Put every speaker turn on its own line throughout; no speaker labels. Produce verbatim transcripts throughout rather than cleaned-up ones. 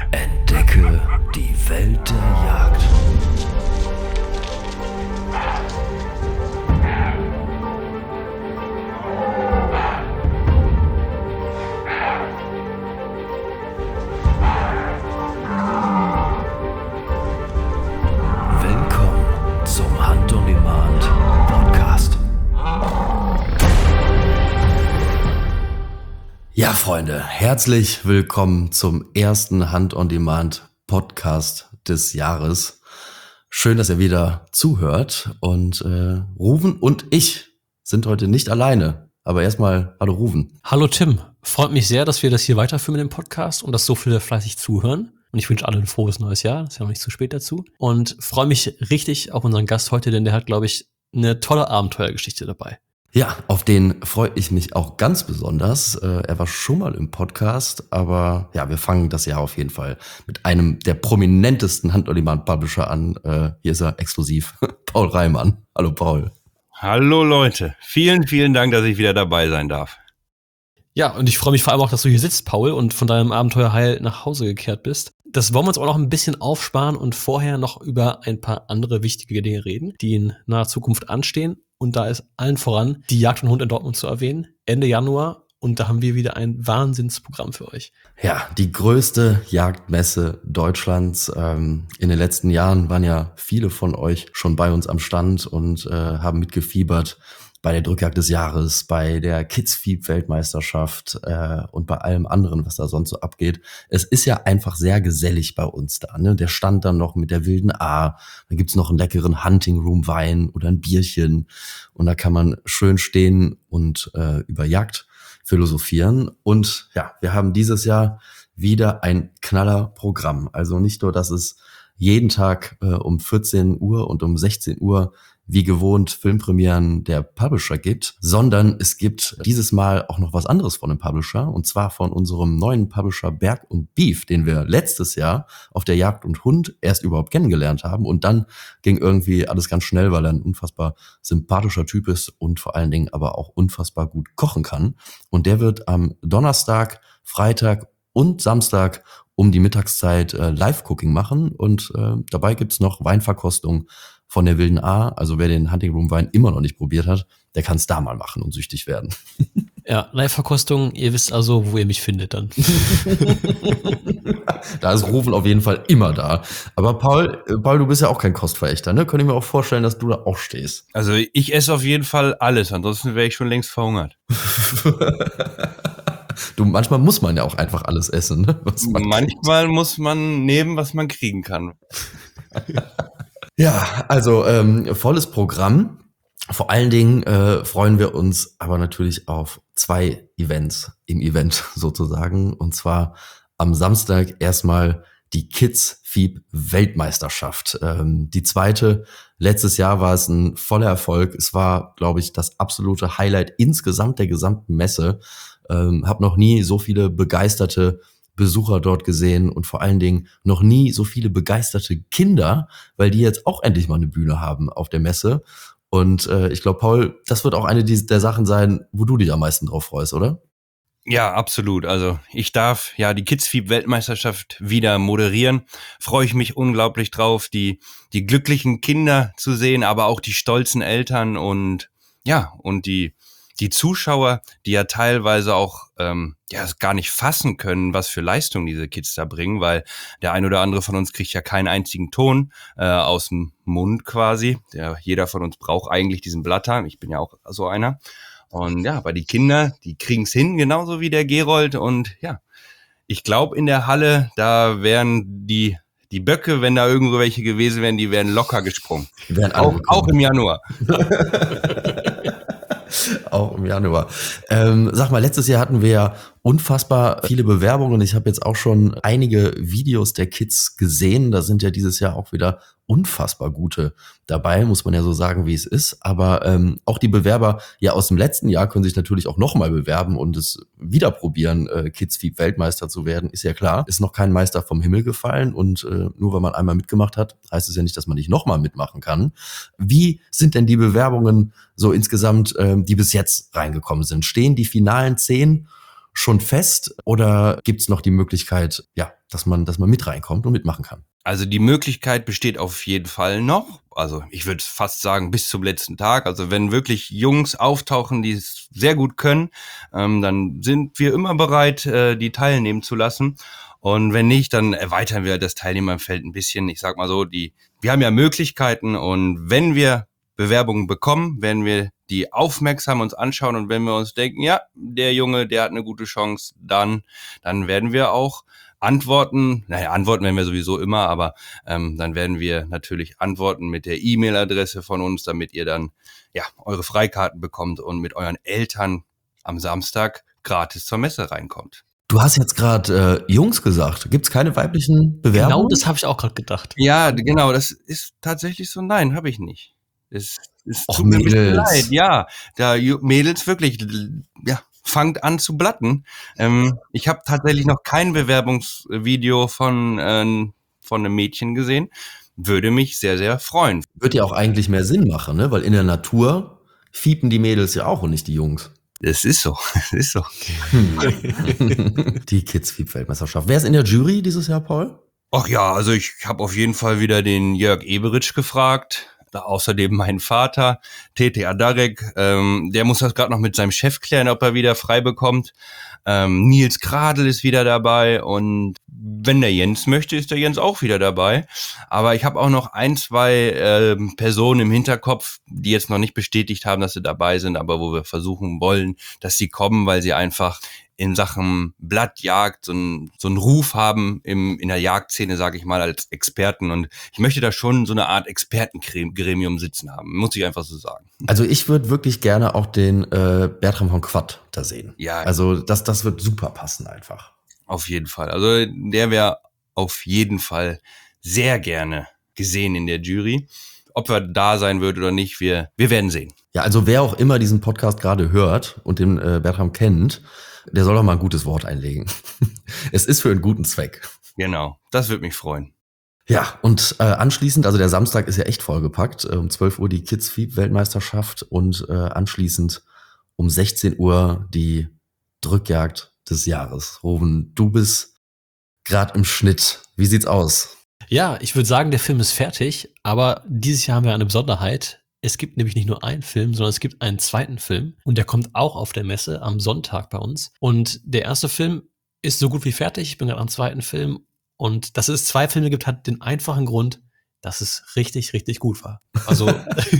Entdecke die Welt der Jagd. Willkommen zum Hunt on Demand Podcast. Ja, Freunde, herzlich willkommen zum ersten Hunt on Demand Podcast des Jahres. Schön, dass ihr wieder zuhört. Und äh, Ruven und ich sind heute nicht alleine. Aber erstmal, hallo Ruven.
Hallo Tim, freut mich sehr, dass wir das hier weiterführen mit dem Podcast und dass so viele fleißig zuhören. Und ich wünsche allen ein frohes neues Jahr, ist ja noch nicht zu spät dazu. Und freue mich richtig auf unseren Gast heute, denn der hat, glaube ich, eine tolle Abenteuergeschichte dabei.
Ja, auf den freue ich mich auch ganz besonders. Äh, er war schon mal im Podcast, aber ja, wir fangen das Jahr auf jeden Fall mit einem der prominentesten Hunt on Demand Publisher an. Äh, hier ist er exklusiv, Paul Reimann. Hallo Paul.
Hallo Leute, vielen, vielen Dank, dass ich wieder dabei sein darf.
Ja, und ich freue mich vor allem auch, dass du hier sitzt, Paul, und von deinem Abenteuer heil nach Hause gekehrt bist. Das wollen wir uns auch noch ein bisschen aufsparen und vorher noch über ein paar andere wichtige Dinge reden, die in naher Zukunft anstehen. Und da ist allen voran die Jagd von Hund in Dortmund zu erwähnen, Ende Januar. Und da haben wir wieder ein Wahnsinnsprogramm für euch.
Ja, die größte Jagdmesse Deutschlands. Ähm, in den letzten Jahren waren ja viele von euch schon bei uns am Stand und äh, haben mitgefiebert bei der Drückjagd des Jahres, bei der Kids-Fieb-Weltmeisterschaft äh, und bei allem anderen, was da sonst so abgeht. Es ist ja einfach sehr gesellig bei uns da. Ne? Der Stand dann noch mit der wilden A. Dann gibt's noch einen leckeren Hunting-Room-Wein oder ein Bierchen. Und da kann man schön stehen und äh, über Jagd philosophieren. Und ja, wir haben dieses Jahr wieder ein Knallerprogramm. Also nicht nur, dass es jeden Tag äh, um vierzehn Uhr und um sechzehn Uhr wie gewohnt Filmpremieren der Publisher gibt, sondern es gibt dieses Mal auch noch was anderes von dem Publisher, und zwar von unserem neuen Publisher Berg und Beef, den wir letztes Jahr auf der Jagd und Hund erst überhaupt kennengelernt haben, und dann ging irgendwie alles ganz schnell, weil er ein unfassbar sympathischer Typ ist und vor allen Dingen aber auch unfassbar gut kochen kann. Und der wird am Donnerstag, Freitag und Samstag um die Mittagszeit äh, Live-Cooking machen, und äh, dabei gibt's noch Weinverkostung von der wilden A. Also wer den Hunting Room Wein immer noch nicht probiert hat, der kann es da mal machen und süchtig werden.
Ja, Live-Verkostung, ihr wisst also, wo ihr mich findet dann.
Da ist Rufen auf jeden Fall immer da. Aber Paul, Paul, du bist ja auch kein Kostverächter, ne? Könnte ich mir auch vorstellen, dass du da auch stehst.
Also ich esse auf jeden Fall alles, ansonsten wäre ich schon längst verhungert.
Du, manchmal muss man ja auch einfach alles essen, ne? Was man
Manchmal
kriegt.
muss man nehmen, was man kriegen kann.
Ja, also ähm, volles Programm. Vor allen Dingen äh, freuen wir uns aber natürlich auf zwei Events im Event sozusagen. Und zwar am Samstag erstmal die Kids-Fieb-Weltmeisterschaft. Ähm, die zweite, letztes Jahr war es ein voller Erfolg. Es war, glaube ich, das absolute Highlight insgesamt der gesamten Messe. Ähm, hab noch nie so viele begeisterte Besucher dort gesehen und vor allen Dingen noch nie so viele begeisterte Kinder, weil die jetzt auch endlich mal eine Bühne haben auf der Messe. Und äh, ich glaube, Paul, das wird auch eine der Sachen sein, wo du dich am meisten drauf freust, oder?
Ja, absolut. Also ich darf ja die Kids-Fieb-Weltmeisterschaft wieder moderieren. Freue ich mich unglaublich drauf, die die glücklichen Kinder zu sehen, aber auch die stolzen Eltern und ja, und die die Zuschauer, die ja teilweise auch ähm, ja es gar nicht fassen können, was für Leistung diese Kids da bringen, weil der ein oder andere von uns kriegt ja keinen einzigen Ton äh, aus dem Mund quasi. Der, jeder von uns braucht eigentlich diesen Blatter. Ich bin ja auch so einer. Und ja, aber die Kinder, die kriegen's hin, genauso wie der Gerold. Und ja, ich glaube in der Halle, da wären die die Böcke, wenn da irgendwo welche gewesen wären, die wären locker gesprungen.
Die wären
auch, auch im Januar.
Auch im Januar. Ähm, sag mal, letztes Jahr hatten wir ja unfassbar viele Bewerbungen. Ich habe jetzt auch schon einige Videos der Kids gesehen. Da sind ja dieses Jahr auch wieder unfassbar gute dabei, muss man ja so sagen, wie es ist. Aber ähm, auch die Bewerber ja aus dem letzten Jahr können sich natürlich auch nochmal bewerben und es wieder probieren, äh, Kids-Fieb Weltmeister zu werden. Ist ja klar, ist noch kein Meister vom Himmel gefallen, und äh, nur weil man einmal mitgemacht hat, heißt es ja nicht, dass man nicht nochmal mitmachen kann. Wie sind denn die Bewerbungen so insgesamt, äh, die bis jetzt reingekommen sind? Stehen die finalen zehn schon fest oder gibt's noch die Möglichkeit, ja, dass man, dass man mit reinkommt und mitmachen kann?
Also die Möglichkeit besteht auf jeden Fall noch. Also ich würde fast sagen bis zum letzten Tag. Also wenn wirklich Jungs auftauchen, die es sehr gut können, ähm, dann sind wir immer bereit, äh, die teilnehmen zu lassen. Und wenn nicht, dann erweitern wir das Teilnehmerfeld ein bisschen. Ich sag mal so, die, wir haben ja Möglichkeiten und wenn wir Bewerbungen bekommen, werden wir die aufmerksam uns anschauen und wenn wir uns denken, ja, der Junge, der hat eine gute Chance, dann, dann werden wir auch antworten. Naja, antworten werden wir sowieso immer, aber ähm, dann werden wir natürlich antworten mit der E-Mail-Adresse von uns, damit ihr dann ja eure Freikarten bekommt und mit euren Eltern am Samstag gratis zur Messe reinkommt.
Du hast jetzt gerade äh, Jungs gesagt. Gibt's keine weiblichen Bewerbungen?
Genau, das habe ich auch gerade gedacht.
Ja, genau, das ist tatsächlich so. Nein, habe ich nicht. Es, es
Och,
tut mir ein bisschen
Mädels.
leid. Ja, da Ju- Mädels wirklich, ja, fangt an zu blatten. Ähm, ich habe tatsächlich noch kein Bewerbungsvideo von äh, von einem Mädchen gesehen. Würde mich sehr, sehr freuen.
Wird ja auch eigentlich mehr Sinn machen, ne? Weil in der Natur fiepen die Mädels ja auch und nicht die Jungs.
Es ist so, es ist so.
Die Kids-Fiep-Weltmeisterschaft. Wer ist in der Jury dieses Jahr, Paul?
Ach ja, also ich habe auf jeden Fall wieder den Jörg Eberitsch gefragt. Da außerdem mein Vater, Tete Adarek, ähm, der muss das gerade noch mit seinem Chef klären, ob er wieder frei bekommt. Ähm, Nils Kradel ist wieder dabei und wenn der Jens möchte, ist der Jens auch wieder dabei. Aber ich habe auch noch ein, zwei ähm, Personen im Hinterkopf, die jetzt noch nicht bestätigt haben, dass sie dabei sind, aber wo wir versuchen wollen, dass sie kommen, weil sie einfach in Sachen Blattjagd so einen so einen Ruf haben im in der Jagdszene, sage ich mal, als Experten. Und ich möchte da schon so eine Art Expertengremium sitzen haben, muss ich einfach so sagen.
Also ich würde wirklich gerne auch den äh, Bertram von Quadt da sehen.
Ja.
Also das, das wird super passen einfach.
Auf jeden Fall. Also der wäre auf jeden Fall sehr gerne gesehen in der Jury. Ob er da sein wird oder nicht, wir, wir werden sehen.
Ja, also wer auch immer diesen Podcast gerade hört und den äh, Bertram kennt, der soll doch mal ein gutes Wort einlegen. Es ist für einen guten Zweck.
Genau, das würde mich freuen.
Ja, und äh, anschließend, also der Samstag ist ja echt vollgepackt, äh, um zwölf Uhr die Kids-Fiep-Weltmeisterschaft und äh, anschließend um sechzehn Uhr die Drückjagd des Jahres. Ruben, du bist gerade im Schnitt. Wie sieht's aus?
Ja, ich würde sagen, der Film ist fertig, aber dieses Jahr haben wir eine Besonderheit. Es gibt nämlich nicht nur einen Film, sondern es gibt einen zweiten Film und der kommt auch auf der Messe am Sonntag bei uns. Und der erste Film ist so gut wie fertig. Ich bin gerade am zweiten Film und dass es zwei Filme gibt, hat den einfachen Grund, dass es richtig, richtig gut war. Also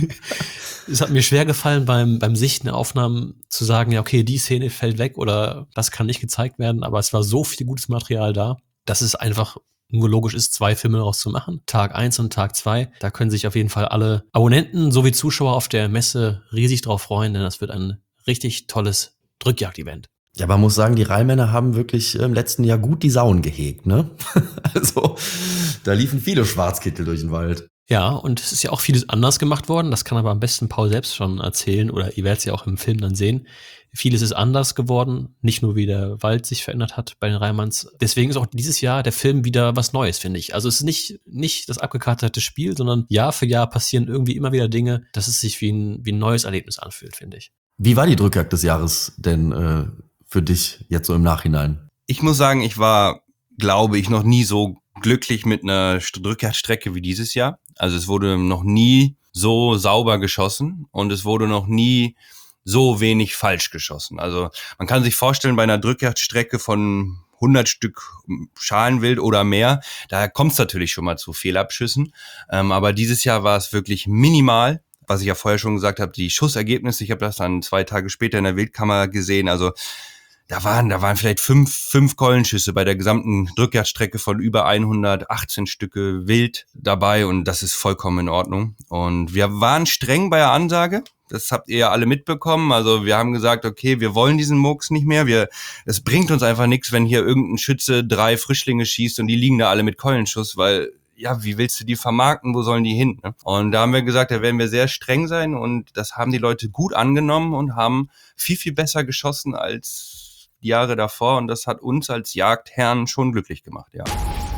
es hat mir schwer gefallen beim beim Sichten der Aufnahmen zu sagen, ja okay, die Szene fällt weg oder das kann nicht gezeigt werden, aber es war so viel gutes Material da, dass es einfach nur logisch ist, zwei Filme daraus zu machen. Tag eins und Tag zwei. Da können sich auf jeden Fall alle Abonnenten sowie Zuschauer auf der Messe riesig drauf freuen, denn das wird ein richtig tolles Drückjagd-Event.
Ja, man muss sagen, die Rheinmänner haben wirklich im letzten Jahr gut die Sauen gehegt, ne? Also, da liefen viele Schwarzkittel durch den Wald.
Ja, und es ist ja auch vieles anders gemacht worden. Das kann aber am besten Paul selbst schon erzählen oder ihr werdet es ja auch im Film dann sehen. Vieles ist anders geworden, nicht nur wie der Wald sich verändert hat bei den Reimanns. Deswegen ist auch dieses Jahr der Film wieder was Neues, finde ich. Also es ist nicht, nicht das abgekartete Spiel, sondern Jahr für Jahr passieren irgendwie immer wieder Dinge, dass es sich wie ein, wie ein neues Erlebnis anfühlt, finde ich.
Wie war die Drückjagd des Jahres denn äh, für dich jetzt so im Nachhinein?
Ich muss sagen, ich war, glaube ich, noch nie so glücklich mit einer Drückjagdstrecke wie dieses Jahr. Also es wurde noch nie so sauber geschossen und es wurde noch nie so wenig falsch geschossen. Also man kann sich vorstellen, bei einer Drückjagdstrecke von hundert Stück Schalenwild oder mehr, da kommt es natürlich schon mal zu Fehlabschüssen. Ähm, aber dieses Jahr war es wirklich minimal. Was ich ja vorher schon gesagt habe, die Schussergebnisse, ich habe das dann zwei Tage später in der Wildkammer gesehen, also da waren, da waren vielleicht fünf, fünf Keulenschüsse bei der gesamten Drückjagdstrecke von über hundertachtzehn Stücke Wild dabei und das ist vollkommen in Ordnung. Und wir waren streng bei der Ansage. Das habt ihr ja alle mitbekommen. Also wir haben gesagt, okay, wir wollen diesen Murks nicht mehr. Wir, es bringt uns einfach nichts, wenn hier irgendein Schütze drei Frischlinge schießt und die liegen da alle mit Keulenschuss, weil ja, wie willst du die vermarkten? Wo sollen die hin? Ne? Und da haben wir gesagt, da werden wir sehr streng sein und das haben die Leute gut angenommen und haben viel, viel besser geschossen als die Jahre davor und das hat uns als Jagdherren schon glücklich gemacht, ja.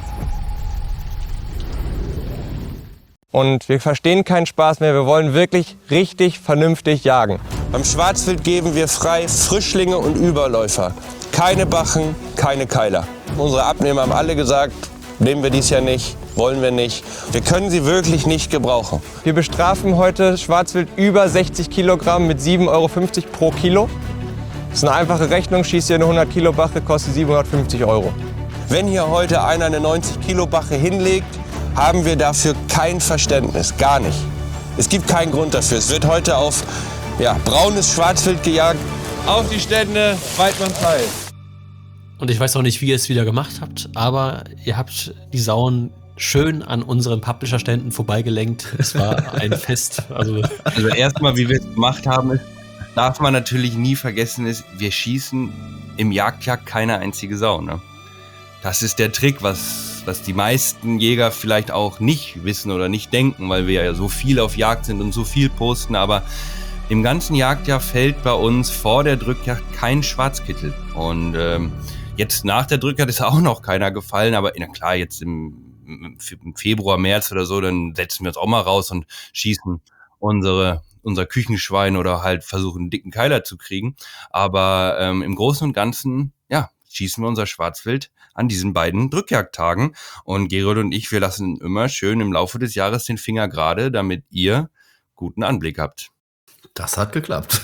Und wir verstehen keinen Spaß mehr, wir wollen wirklich richtig vernünftig jagen.
Beim Schwarzwild geben wir frei Frischlinge und Überläufer. Keine Bachen, keine Keiler.
Unsere Abnehmer haben alle gesagt, nehmen wir dies Jahr nicht, wollen wir nicht. Wir können sie wirklich nicht gebrauchen. Wir bestrafen heute Schwarzwild über sechzig Kilogramm mit sieben Euro fünfzig pro Kilo. Das ist eine einfache Rechnung, schießt hier eine hundert Kilo Bache, kostet siebenhundertfünfzig Euro. Wenn hier heute einer eine neunzig Kilo Bache hinlegt, haben wir dafür kein Verständnis, gar nicht. Es gibt keinen Grund dafür. Es wird heute auf ja, braunes Schwarzwild gejagt. Auf die Stände, Weidmannsheil.
Und ich weiß auch nicht, wie ihr es wieder gemacht habt, aber ihr habt die Sauen schön an unseren Publisher-Ständen vorbeigelenkt. Es war ein Fest. Also,
also erstmal, wie wir es gemacht haben, ist, darf man natürlich nie vergessen, ist, wir schießen im Jagdjagd keine einzige Sau. Ne? Das ist der Trick, was, was die meisten Jäger vielleicht auch nicht wissen oder nicht denken, weil wir ja so viel auf Jagd sind und so viel posten, aber im ganzen Jagdjahr fällt bei uns vor der Drückjagd kein Schwarzkittel. Und ähm, jetzt nach der Drückjagd ist auch noch keiner gefallen, aber na klar, jetzt im, im Februar, März oder so, dann setzen wir uns auch mal raus und schießen unsere unser Küchenschwein oder halt versuchen, einen dicken Keiler zu kriegen. Aber ähm, im Großen und Ganzen, ja, schießen wir unser Schwarzwild an diesen beiden Drückjagdtagen. Und Gerold und ich, wir lassen immer schön im Laufe des Jahres den Finger gerade, damit ihr guten Anblick habt.
Das hat geklappt.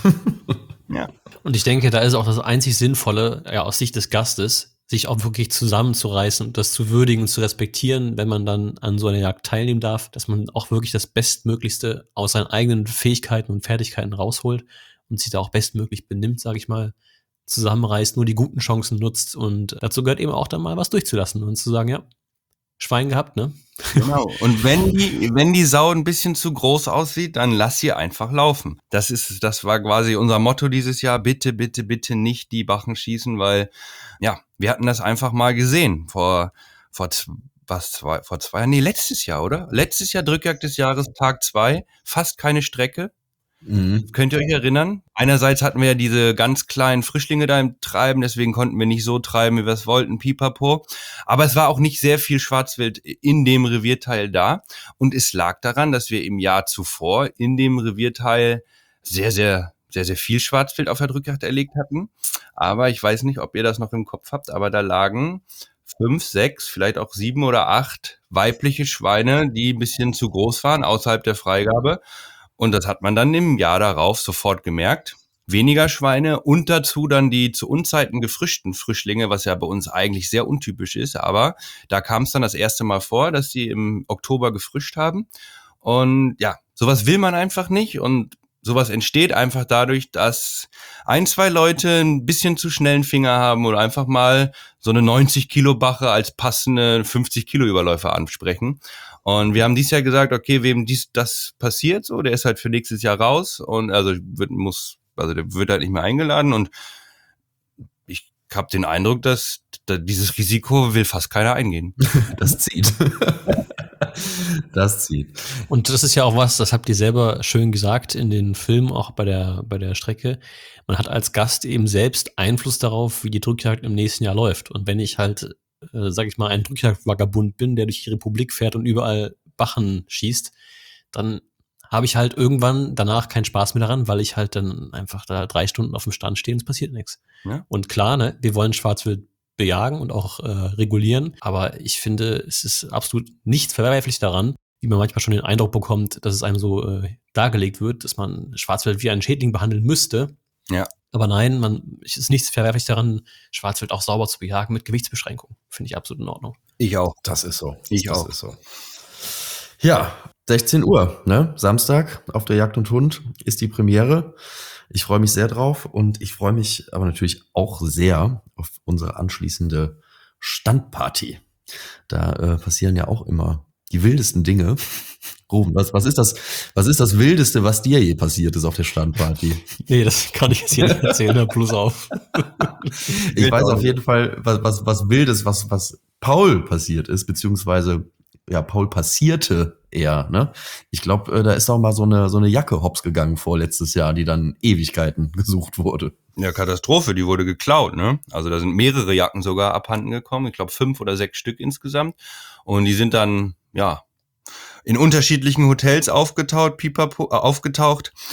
Ja.
Und ich denke, da ist auch das einzig Sinnvolle, ja, aus Sicht des Gastes, sich auch wirklich zusammenzureißen und das zu würdigen und zu respektieren, wenn man dann an so einer Jagd teilnehmen darf, dass man auch wirklich das Bestmöglichste aus seinen eigenen Fähigkeiten und Fertigkeiten rausholt und sich da auch bestmöglich benimmt, sage ich mal, zusammenreißt, nur die guten Chancen nutzt. Und dazu gehört eben auch dann mal was durchzulassen und zu sagen, ja, Schwein gehabt, ne?
Genau. Und wenn die, wenn die Sau ein bisschen zu groß aussieht, dann lass sie einfach laufen. Das ist, das war quasi unser Motto dieses Jahr. Bitte, bitte, bitte nicht die Bachen schießen, weil, ja, wir hatten das einfach mal gesehen. Vor, vor, was, zwei, vor zwei, nee, letztes Jahr, oder? Letztes Jahr Drückjagd des Jahres, Tag zwei, fast keine Strecke. Mhm. Könnt ihr euch erinnern? Einerseits hatten wir ja diese ganz kleinen Frischlinge da im Treiben, deswegen konnten wir nicht so treiben, wie wir es wollten, pipapo. Aber es war auch nicht sehr viel Schwarzwild in dem Revierteil da. Und es lag daran, dass wir im Jahr zuvor in dem Revierteil sehr, sehr, sehr, sehr viel Schwarzwild auf der Drückjagd erlegt hatten. Aber ich weiß nicht, ob ihr das noch im Kopf habt, aber da lagen fünf, sechs, vielleicht auch sieben oder acht weibliche Schweine, die ein bisschen zu groß waren, außerhalb der Freigabe. Und das hat man dann im Jahr darauf sofort gemerkt. Weniger Schweine und dazu dann die zu Unzeiten gefrischten Frischlinge, was ja bei uns eigentlich sehr untypisch ist. Aber da kam es dann das erste Mal vor, dass sie im Oktober gefrischt haben. Und ja, sowas will man einfach nicht. Und sowas entsteht einfach dadurch, dass ein, zwei Leute ein bisschen zu schnellen Finger haben oder einfach mal so eine neunzig Kilo Bache als passende fünfzig Kilo Überläufer ansprechen. Und wir haben dieses Jahr gesagt, okay, wem dies, das passiert, so, der ist halt für nächstes Jahr raus und also wird, muss, also der wird halt nicht mehr eingeladen und ich habe den Eindruck, dass, dass dieses Risiko will fast keiner eingehen.
Das zieht. Das zieht.
Und das ist ja auch was, das habt ihr selber schön gesagt in den Filmen, auch bei der, bei der Strecke. Man hat als Gast eben selbst Einfluss darauf, wie die Drückjagd im nächsten Jahr läuft. Und wenn ich halt, äh, sag ich mal, ein Drückjagdvagabund bin, der durch die Republik fährt und überall Bachen schießt, dann habe ich halt irgendwann danach keinen Spaß mehr daran, weil ich halt dann einfach da drei Stunden auf dem Stand stehe und es passiert nichts. Ja. Und klar, ne, wir wollen Schwarzwild bejagen und auch äh, regulieren, aber ich finde, es ist absolut nichts verwerflich daran, wie man manchmal schon den Eindruck bekommt, dass es einem so äh, dargelegt wird, dass man Schwarzwild wie einen Schädling behandeln müsste.
Ja.
Aber nein, man, es ist nichts verwerflich daran, Schwarzwild auch sauber zu bejagen mit Gewichtsbeschränkung. Finde ich absolut in Ordnung.
Ich auch.
Das ist so.
Ich
das
auch.
Ist so. Ja, sechzehn Uhr, ne? Samstag auf der Jagd und Hund ist die Premiere. Ich freue mich sehr drauf und ich freue mich aber natürlich auch sehr auf unsere anschließende Standparty. Da äh, passieren ja auch immer die wildesten Dinge. Ruben, was, was ist das, was ist das Wildeste, was dir je passiert ist auf der Standparty?
Nee, das kann ich jetzt hier nicht erzählen, plus auf.
Ich weiß auf jeden Fall, was, was, was Wildes, was, was Paul passiert ist, beziehungsweise ja, Paul passierte eher, ne? Ich glaube, äh, da ist auch mal so eine so eine Jacke hops gegangen vorletztes Jahr, die dann Ewigkeiten gesucht wurde.
Ja, Katastrophe, die wurde geklaut, ne? Also da sind mehrere Jacken sogar abhanden gekommen, ich glaube fünf oder sechs Stück insgesamt. Und die sind dann, ja, in unterschiedlichen Hotels aufgetaucht, pipapo, äh, aufgetaucht.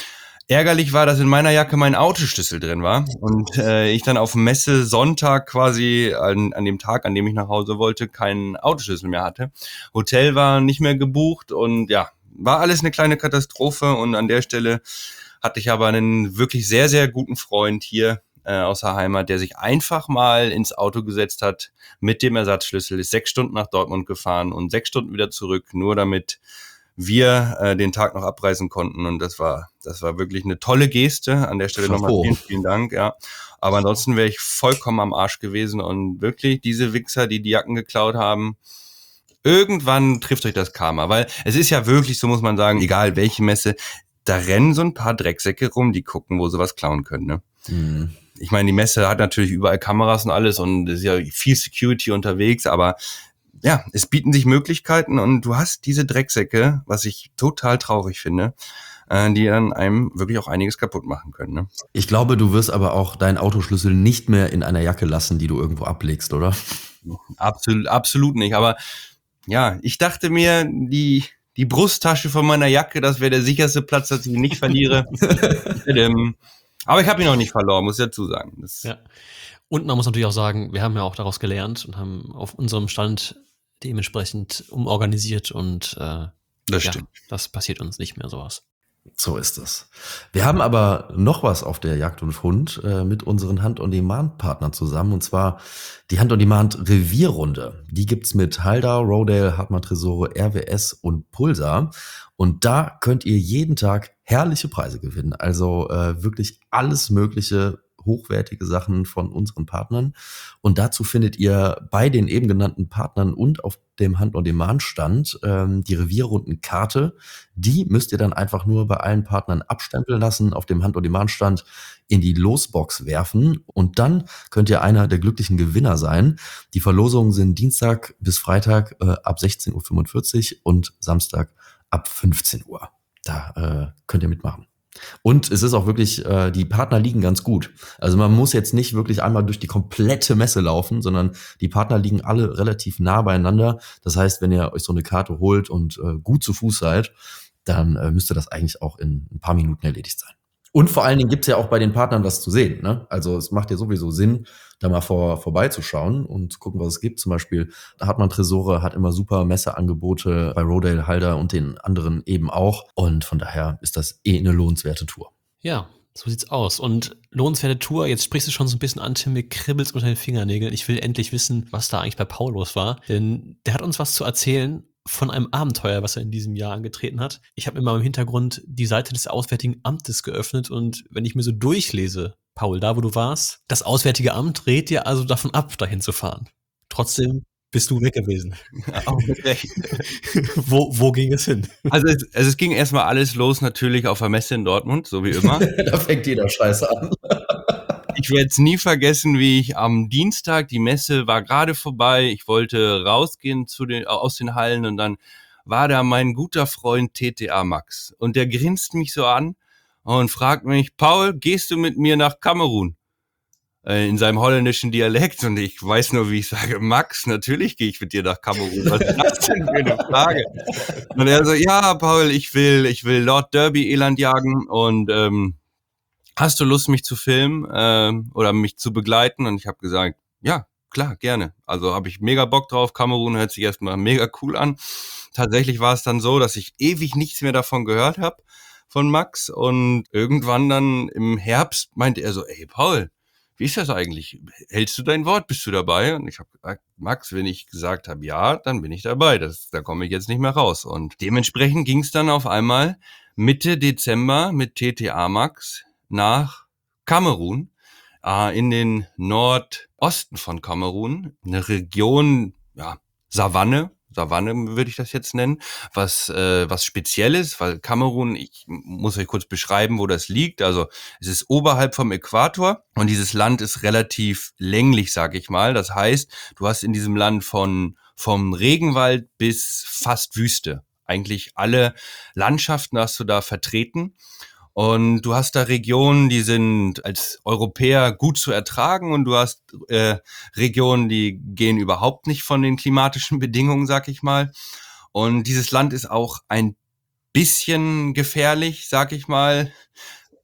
Ärgerlich war, dass in meiner Jacke mein Autoschlüssel drin war und äh, ich dann auf Messe Sonntag quasi an, an dem Tag, an dem ich nach Hause wollte, keinen Autoschlüssel mehr hatte. Hotel war nicht mehr gebucht und ja, war alles eine kleine Katastrophe und an der Stelle hatte ich aber einen wirklich sehr, sehr guten Freund hier äh, aus der Heimat, der sich einfach mal ins Auto gesetzt hat mit dem Ersatzschlüssel, ist sechs Stunden nach Dortmund gefahren und sechs Stunden wieder zurück, nur damit wir äh, den Tag noch abreisen konnten und das war das war wirklich eine tolle Geste. An der Stelle nochmal vielen, vielen Dank, ja. Aber ansonsten wäre ich vollkommen am Arsch gewesen und wirklich diese Wichser, die die Jacken geklaut haben, irgendwann trifft euch das Karma, weil es ist ja wirklich, so muss man sagen, egal welche Messe, da rennen so ein paar Drecksäcke rum, die gucken, wo sie was klauen können, ne? Mhm. Ich meine, die Messe hat natürlich überall Kameras und alles und es ist ja viel Security unterwegs, aber ja, es bieten sich Möglichkeiten und du hast diese Drecksäcke, was ich total traurig finde, äh, die dann einem wirklich auch einiges kaputt machen können. Ne?
Ich glaube, du wirst aber auch deinen Autoschlüssel nicht mehr in einer Jacke lassen, die du irgendwo ablegst, oder?
Absolut, absolut nicht. Aber ja, ich dachte mir, die die Brusttasche von meiner Jacke, das wäre der sicherste Platz, dass ich ihn nicht verliere. Aber ich habe ihn noch nicht verloren, muss ich dazu sagen. Das
ja. Und man muss natürlich auch sagen, wir haben ja auch daraus gelernt und haben auf unserem Stand dementsprechend umorganisiert und äh,
das
ja,
stimmt.
Das passiert uns nicht mehr, sowas.
So ist es. Wir haben aber noch was auf der Jagd und Hund äh, mit unseren Hand-on-Demand-Partnern zusammen, und zwar die Hand-on-Demand-Revierrunde. Die gibt's mit Haldar, Rodale, Hartmann Tresore, R W S und Pulsar. Und da könnt ihr jeden Tag herrliche Preise gewinnen. Also äh, wirklich alles Mögliche, hochwertige Sachen von unseren Partnern. Und dazu findet ihr bei den eben genannten Partnern und auf dem Hand-on-Demand-Stand ähm, die Revierrundenkarte. Die müsst ihr dann einfach nur bei allen Partnern abstempeln lassen, auf dem Hand-on-Demand-Stand in die Losbox werfen und dann könnt ihr einer der glücklichen Gewinner sein. Die Verlosungen sind Dienstag bis Freitag äh, ab sechzehn Uhr fünfundvierzig und Samstag ab fünfzehn Uhr. Da äh, könnt ihr mitmachen. Und es ist auch wirklich, äh, die Partner liegen ganz gut. Also man muss jetzt nicht wirklich einmal durch die komplette Messe laufen, sondern die Partner liegen alle relativ nah beieinander. Das heißt, wenn ihr euch so eine Karte holt und äh, gut zu Fuß seid, dann äh, müsste das eigentlich auch in ein paar Minuten erledigt sein. Und vor allen Dingen gibt's ja auch bei den Partnern was zu sehen, ne? Also es macht ja sowieso Sinn, da mal vor, vorbeizuschauen und zu gucken, was es gibt. Zum Beispiel Hartmann Tresore hat immer super Messeangebote, bei Rodale, Haldar und den anderen eben auch. Und von daher ist das eh eine lohnenswerte Tour.
Ja, so sieht's aus. Und lohnenswerte Tour, jetzt sprichst du schon so ein bisschen an, Tim, mir kribbelt's unter den Fingernägeln. Ich will endlich wissen, was da eigentlich bei Paul los war. Denn der hat uns was zu erzählen von einem Abenteuer, was er in diesem Jahr angetreten hat. Ich habe mir mal im Hintergrund die Seite des Auswärtigen Amtes geöffnet und wenn ich mir so durchlese, Paul, da wo du warst, das Auswärtige Amt rät dir also davon ab, dahin zu fahren. Trotzdem bist du weg gewesen.
Auch mit Recht.
wo, wo ging es hin?
Also es, also es ging erstmal alles los natürlich auf der Messe in Dortmund, so wie immer.
Da fängt jeder Scheiße an.
Ich werde es nie vergessen, wie ich am Dienstag, die Messe war gerade vorbei, ich wollte rausgehen zu den, aus den Hallen und dann war da mein guter Freund T T A Max und der grinst mich so an und fragt mich, Paul, gehst du mit mir nach Kamerun? Äh, in seinem holländischen Dialekt und ich weiß nur, wie ich sage, Max, natürlich gehe ich mit dir nach Kamerun. Was ist das denn für eine Frage? Und er so, ja, Paul, ich will, ich will Lord Derby Eland jagen und ähm, hast du Lust, mich zu filmen ähm, oder mich zu begleiten? Und ich habe gesagt, ja, klar, gerne. Also habe ich mega Bock drauf. Kamerun hört sich erstmal mega cool an. Tatsächlich war es dann so, dass ich ewig nichts mehr davon gehört habe, von Max. Und irgendwann dann im Herbst meinte er so, ey Paul, wie ist das eigentlich? Hältst du dein Wort? Bist du dabei? Und ich habe gesagt, Max, wenn ich gesagt habe, ja, dann bin ich dabei. Das, da komme ich jetzt nicht mehr raus. Und dementsprechend ging es dann auf einmal Mitte Dezember mit T T A Max nach Kamerun, äh, in den Nordosten von Kamerun, eine Region, ja, Savanne, Savanne würde ich das jetzt nennen, was äh, was Spezielles, weil Kamerun, ich muss euch kurz beschreiben, wo das liegt, also es ist oberhalb vom Äquator und dieses Land ist relativ länglich, sag ich mal, das heißt, du hast in diesem Land von vom Regenwald bis fast Wüste, eigentlich alle Landschaften hast du da vertreten. Und du hast da Regionen, die sind als Europäer gut zu ertragen und du hast äh, Regionen, die gehen überhaupt nicht von den klimatischen Bedingungen, sag ich mal. Und dieses Land ist auch ein bisschen gefährlich, sag ich mal.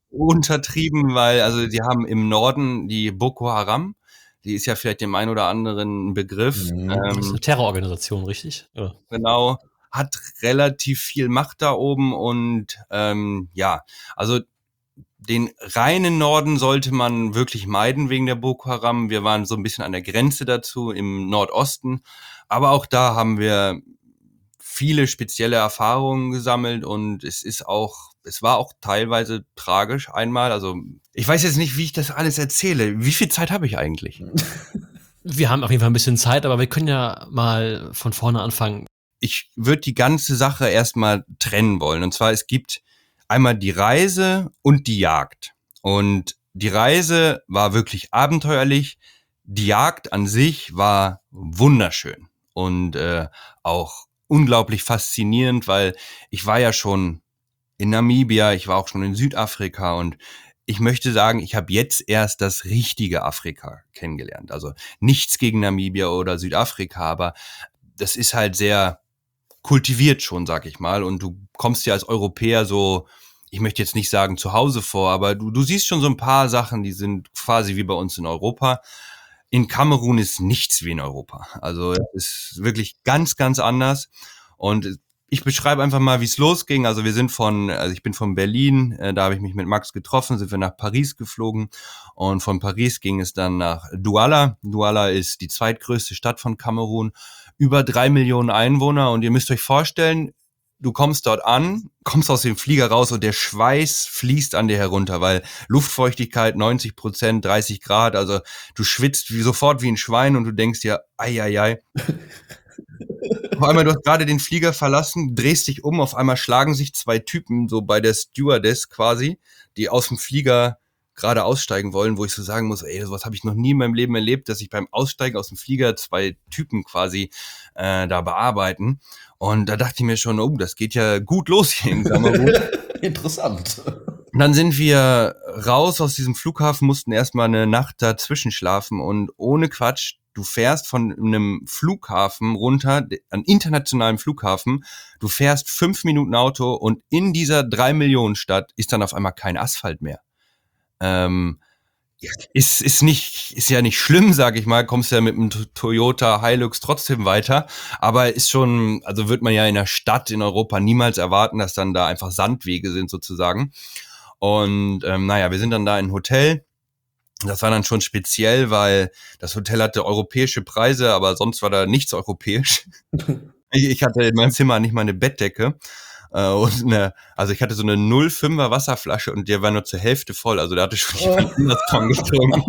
untertrieben, weil also die haben im Norden die Boko Haram, die ist ja vielleicht dem einen oder anderen ein Begriff.
Mhm.
Das ist
Ähm,
eine Terrororganisation, richtig? Ja.
genau, hat relativ viel Macht da oben und ähm, ja, also den reinen Norden sollte man wirklich meiden wegen der Boko Haram. Wir waren so ein bisschen an der Grenze dazu im Nordosten, aber auch da haben wir viele spezielle Erfahrungen gesammelt und es ist auch, es war auch teilweise tragisch einmal. Also ich weiß jetzt nicht, wie ich das alles erzähle. Wie viel Zeit habe ich eigentlich?
Wir haben auf jeden Fall ein bisschen Zeit, aber wir können ja mal von vorne anfangen.
Ich würde die ganze Sache erstmal trennen wollen. Und zwar, es gibt einmal die Reise und die Jagd. Und die Reise war wirklich abenteuerlich. Die Jagd an sich war wunderschön und äh, auch unglaublich faszinierend, weil ich war ja schon in Namibia, ich war auch schon in Südafrika und ich möchte sagen, ich habe jetzt erst das richtige Afrika kennengelernt. Also nichts gegen Namibia oder Südafrika, aber das ist halt sehr kultiviert schon, sag ich mal. Und du kommst ja als Europäer so, ich möchte jetzt nicht sagen zu Hause vor, aber du, du siehst schon so ein paar Sachen, die sind quasi wie bei uns in Europa. In Kamerun ist nichts wie in Europa. Also es ist wirklich ganz, ganz anders. Und ich beschreibe einfach mal, wie es losging. Also wir sind von, also ich bin von Berlin, äh, da habe ich mich mit Max getroffen, sind wir nach Paris geflogen. Und von Paris ging es dann nach Douala. Douala ist die zweitgrößte Stadt von Kamerun, über drei Millionen Einwohner. Und ihr müsst euch vorstellen, du kommst dort an, kommst aus dem Flieger raus und der Schweiß fließt an dir herunter, weil Luftfeuchtigkeit neunzig Prozent, dreißig Grad, also du schwitzt wie sofort wie ein Schwein und du denkst dir, ei, ei, ei. Auf einmal, du hast gerade den Flieger verlassen, drehst dich um, auf einmal schlagen sich zwei Typen so bei der Stewardess quasi, die aus dem Flieger gerade aussteigen wollen, wo ich so sagen muss, ey, sowas habe ich noch nie in meinem Leben erlebt, dass ich beim Aussteigen aus dem Flieger zwei Typen quasi äh, da bearbeiten. Und da dachte ich mir schon, oh, das geht ja gut los hier in Kamerun.
Interessant.
Und dann sind wir raus aus diesem Flughafen, mussten erstmal eine Nacht dazwischen schlafen und ohne Quatsch, du fährst von einem Flughafen runter, einen internationalen Flughafen, du fährst fünf Minuten Auto und in dieser drei Millionen Stadt ist dann auf einmal kein Asphalt mehr. Ähm, ist, ist nicht, ist ja nicht schlimm, sag ich mal, kommst ja mit dem Toyota Hilux trotzdem weiter, aber ist schon, also wird man ja in der Stadt in Europa niemals erwarten, dass dann da einfach Sandwege sind sozusagen. Und ähm, naja, wir sind dann da in ein Hotel. Das war dann schon speziell, weil das Hotel hatte europäische Preise, aber sonst war da nichts europäisch. Ich hatte in meinem Zimmer nicht mal eine Bettdecke. Und eine, also ich hatte so eine null Komma fünfer Wasserflasche und der war nur zur Hälfte voll. Also da hatte schon jemand anders dran getrunken.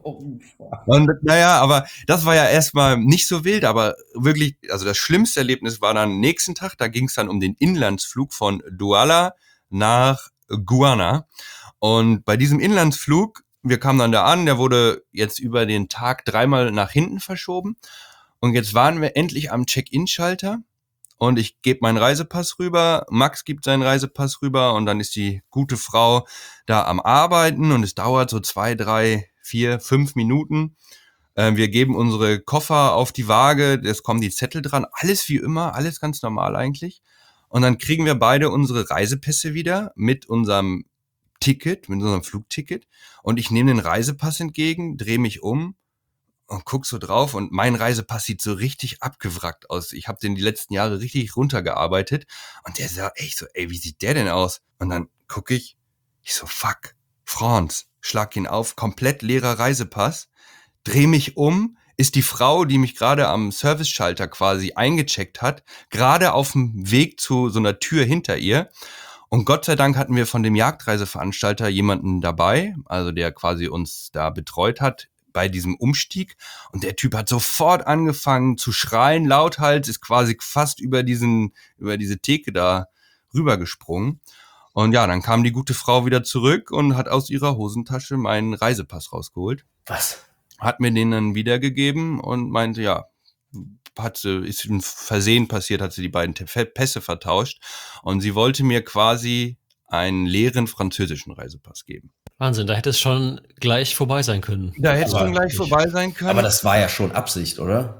Und naja, aber das war ja erstmal nicht so wild, aber wirklich, also das schlimmste Erlebnis war dann nächsten Tag, da ging es dann um den Inlandsflug von Douala nach Guyana. Und bei diesem Inlandsflug, wir kamen dann da an, der wurde jetzt über den Tag dreimal nach hinten verschoben. Und jetzt waren wir endlich am Check-in-Schalter. Und ich gebe meinen Reisepass rüber, Max gibt seinen Reisepass rüber und dann ist die gute Frau da am Arbeiten und es dauert so zwei, drei, vier, fünf Minuten. Äh, wir geben unsere Koffer auf die Waage, es kommen die Zettel dran, alles wie immer, alles ganz normal eigentlich. Und dann kriegen wir beide unsere Reisepässe wieder mit unserem Ticket, mit unserem Flugticket und ich nehme den Reisepass entgegen, drehe mich um und guck so drauf und mein Reisepass sieht so richtig abgewrackt aus. Ich habe den die letzten Jahre richtig runtergearbeitet und der sah echt so, ey, wie sieht der denn aus? Und dann gucke ich, ich so, fuck, France, schlag ihn auf, komplett leerer Reisepass, dreh mich um, ist die Frau, die mich gerade am Service-Schalter quasi eingecheckt hat, gerade auf dem Weg zu so einer Tür hinter ihr. Und Gott sei Dank hatten wir von dem Jagdreiseveranstalter jemanden dabei, also der quasi uns da betreut hat, bei diesem Umstieg und der Typ hat sofort angefangen zu schreien, lauthals, ist quasi fast über diesen, über diese Theke da rübergesprungen. Und ja, dann kam die gute Frau wieder zurück und hat aus ihrer Hosentasche meinen Reisepass rausgeholt.
Was?
Hat mir den dann wiedergegeben und meinte, ja, hat sie, ist ein Versehen passiert, hat sie die beiden Pässe vertauscht und sie wollte mir quasi einen leeren französischen Reisepass geben.
Wahnsinn, da hätte es schon gleich vorbei sein können.
Da hätte es
Aber
schon gleich
ich-
vorbei sein können.
Aber das war ja schon Absicht, oder?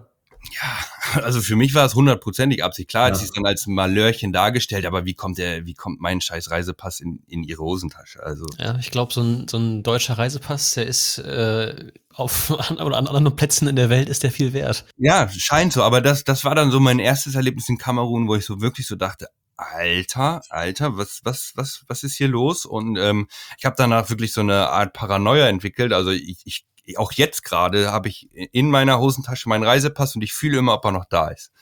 Ja, also für mich war es hundertprozentig Absicht. Klar,
Ja.
hat sie es dann als Malörchen dargestellt, aber wie kommt der, wie kommt mein scheiß Reisepass in, in ihre Hosentasche? Also
Ja, ich glaube, so ein, so ein deutscher Reisepass, der ist äh, auf an, oder an anderen Plätzen in der Welt ist der viel wert.
ja, scheint so, aber das, das war dann so mein erstes Erlebnis in Kamerun, wo ich so wirklich so dachte, Alter, Alter, was, was, was, was ist hier los? Und ähm, ich habe danach wirklich so eine Art Paranoia entwickelt. Also ich, ich auch jetzt gerade habe ich in meiner Hosentasche meinen Reisepass und ich fühle immer, ob er noch da ist.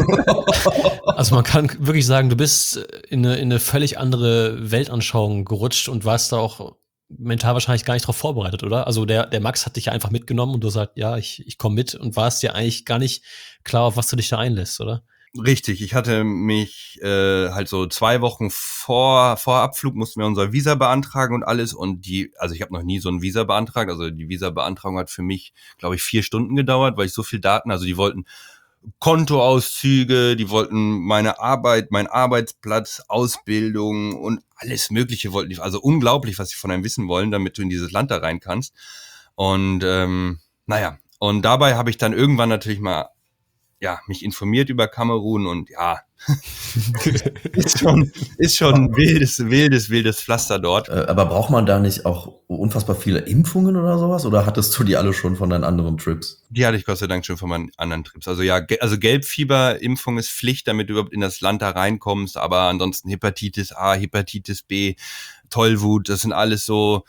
Also man kann wirklich sagen, du bist in eine, in eine völlig andere Weltanschauung gerutscht und warst da auch mental wahrscheinlich gar nicht drauf vorbereitet, oder? Also der, der Max hat dich ja einfach mitgenommen und du sagst, ja, ich, ich komme mit und warst dir eigentlich gar nicht klar, auf was du dich da einlässt, oder?
Richtig, ich hatte mich äh, halt so zwei Wochen vor vor Abflug mussten wir unser Visa beantragen und alles und die, also ich habe noch nie so ein Visa beantragt, also die Visa-Beantragung hat für mich, glaube ich, vier Stunden gedauert, weil ich so viel Daten, also die wollten Kontoauszüge, die wollten meine Arbeit, mein Arbeitsplatz, Ausbildung und alles Mögliche wollten die, also unglaublich, was sie von einem wissen wollen, damit du in dieses Land da rein kannst. Und ähm, naja, und dabei habe ich dann irgendwann natürlich mal ja, mich informiert über Kamerun und ja, ist schon, ist schon ein wildes, wildes, wildes Pflaster dort.
Äh, aber braucht man da nicht auch unfassbar viele Impfungen oder sowas? Oder hattest du die alle schon von deinen anderen Trips?
Die hatte ich Gott sei Dank schon von meinen anderen Trips. Also ja, ge- also Gelbfieberimpfung ist Pflicht, damit du überhaupt in das Land da reinkommst, aber ansonsten Hepatitis A, Hepatitis B, Tollwut, das sind alles so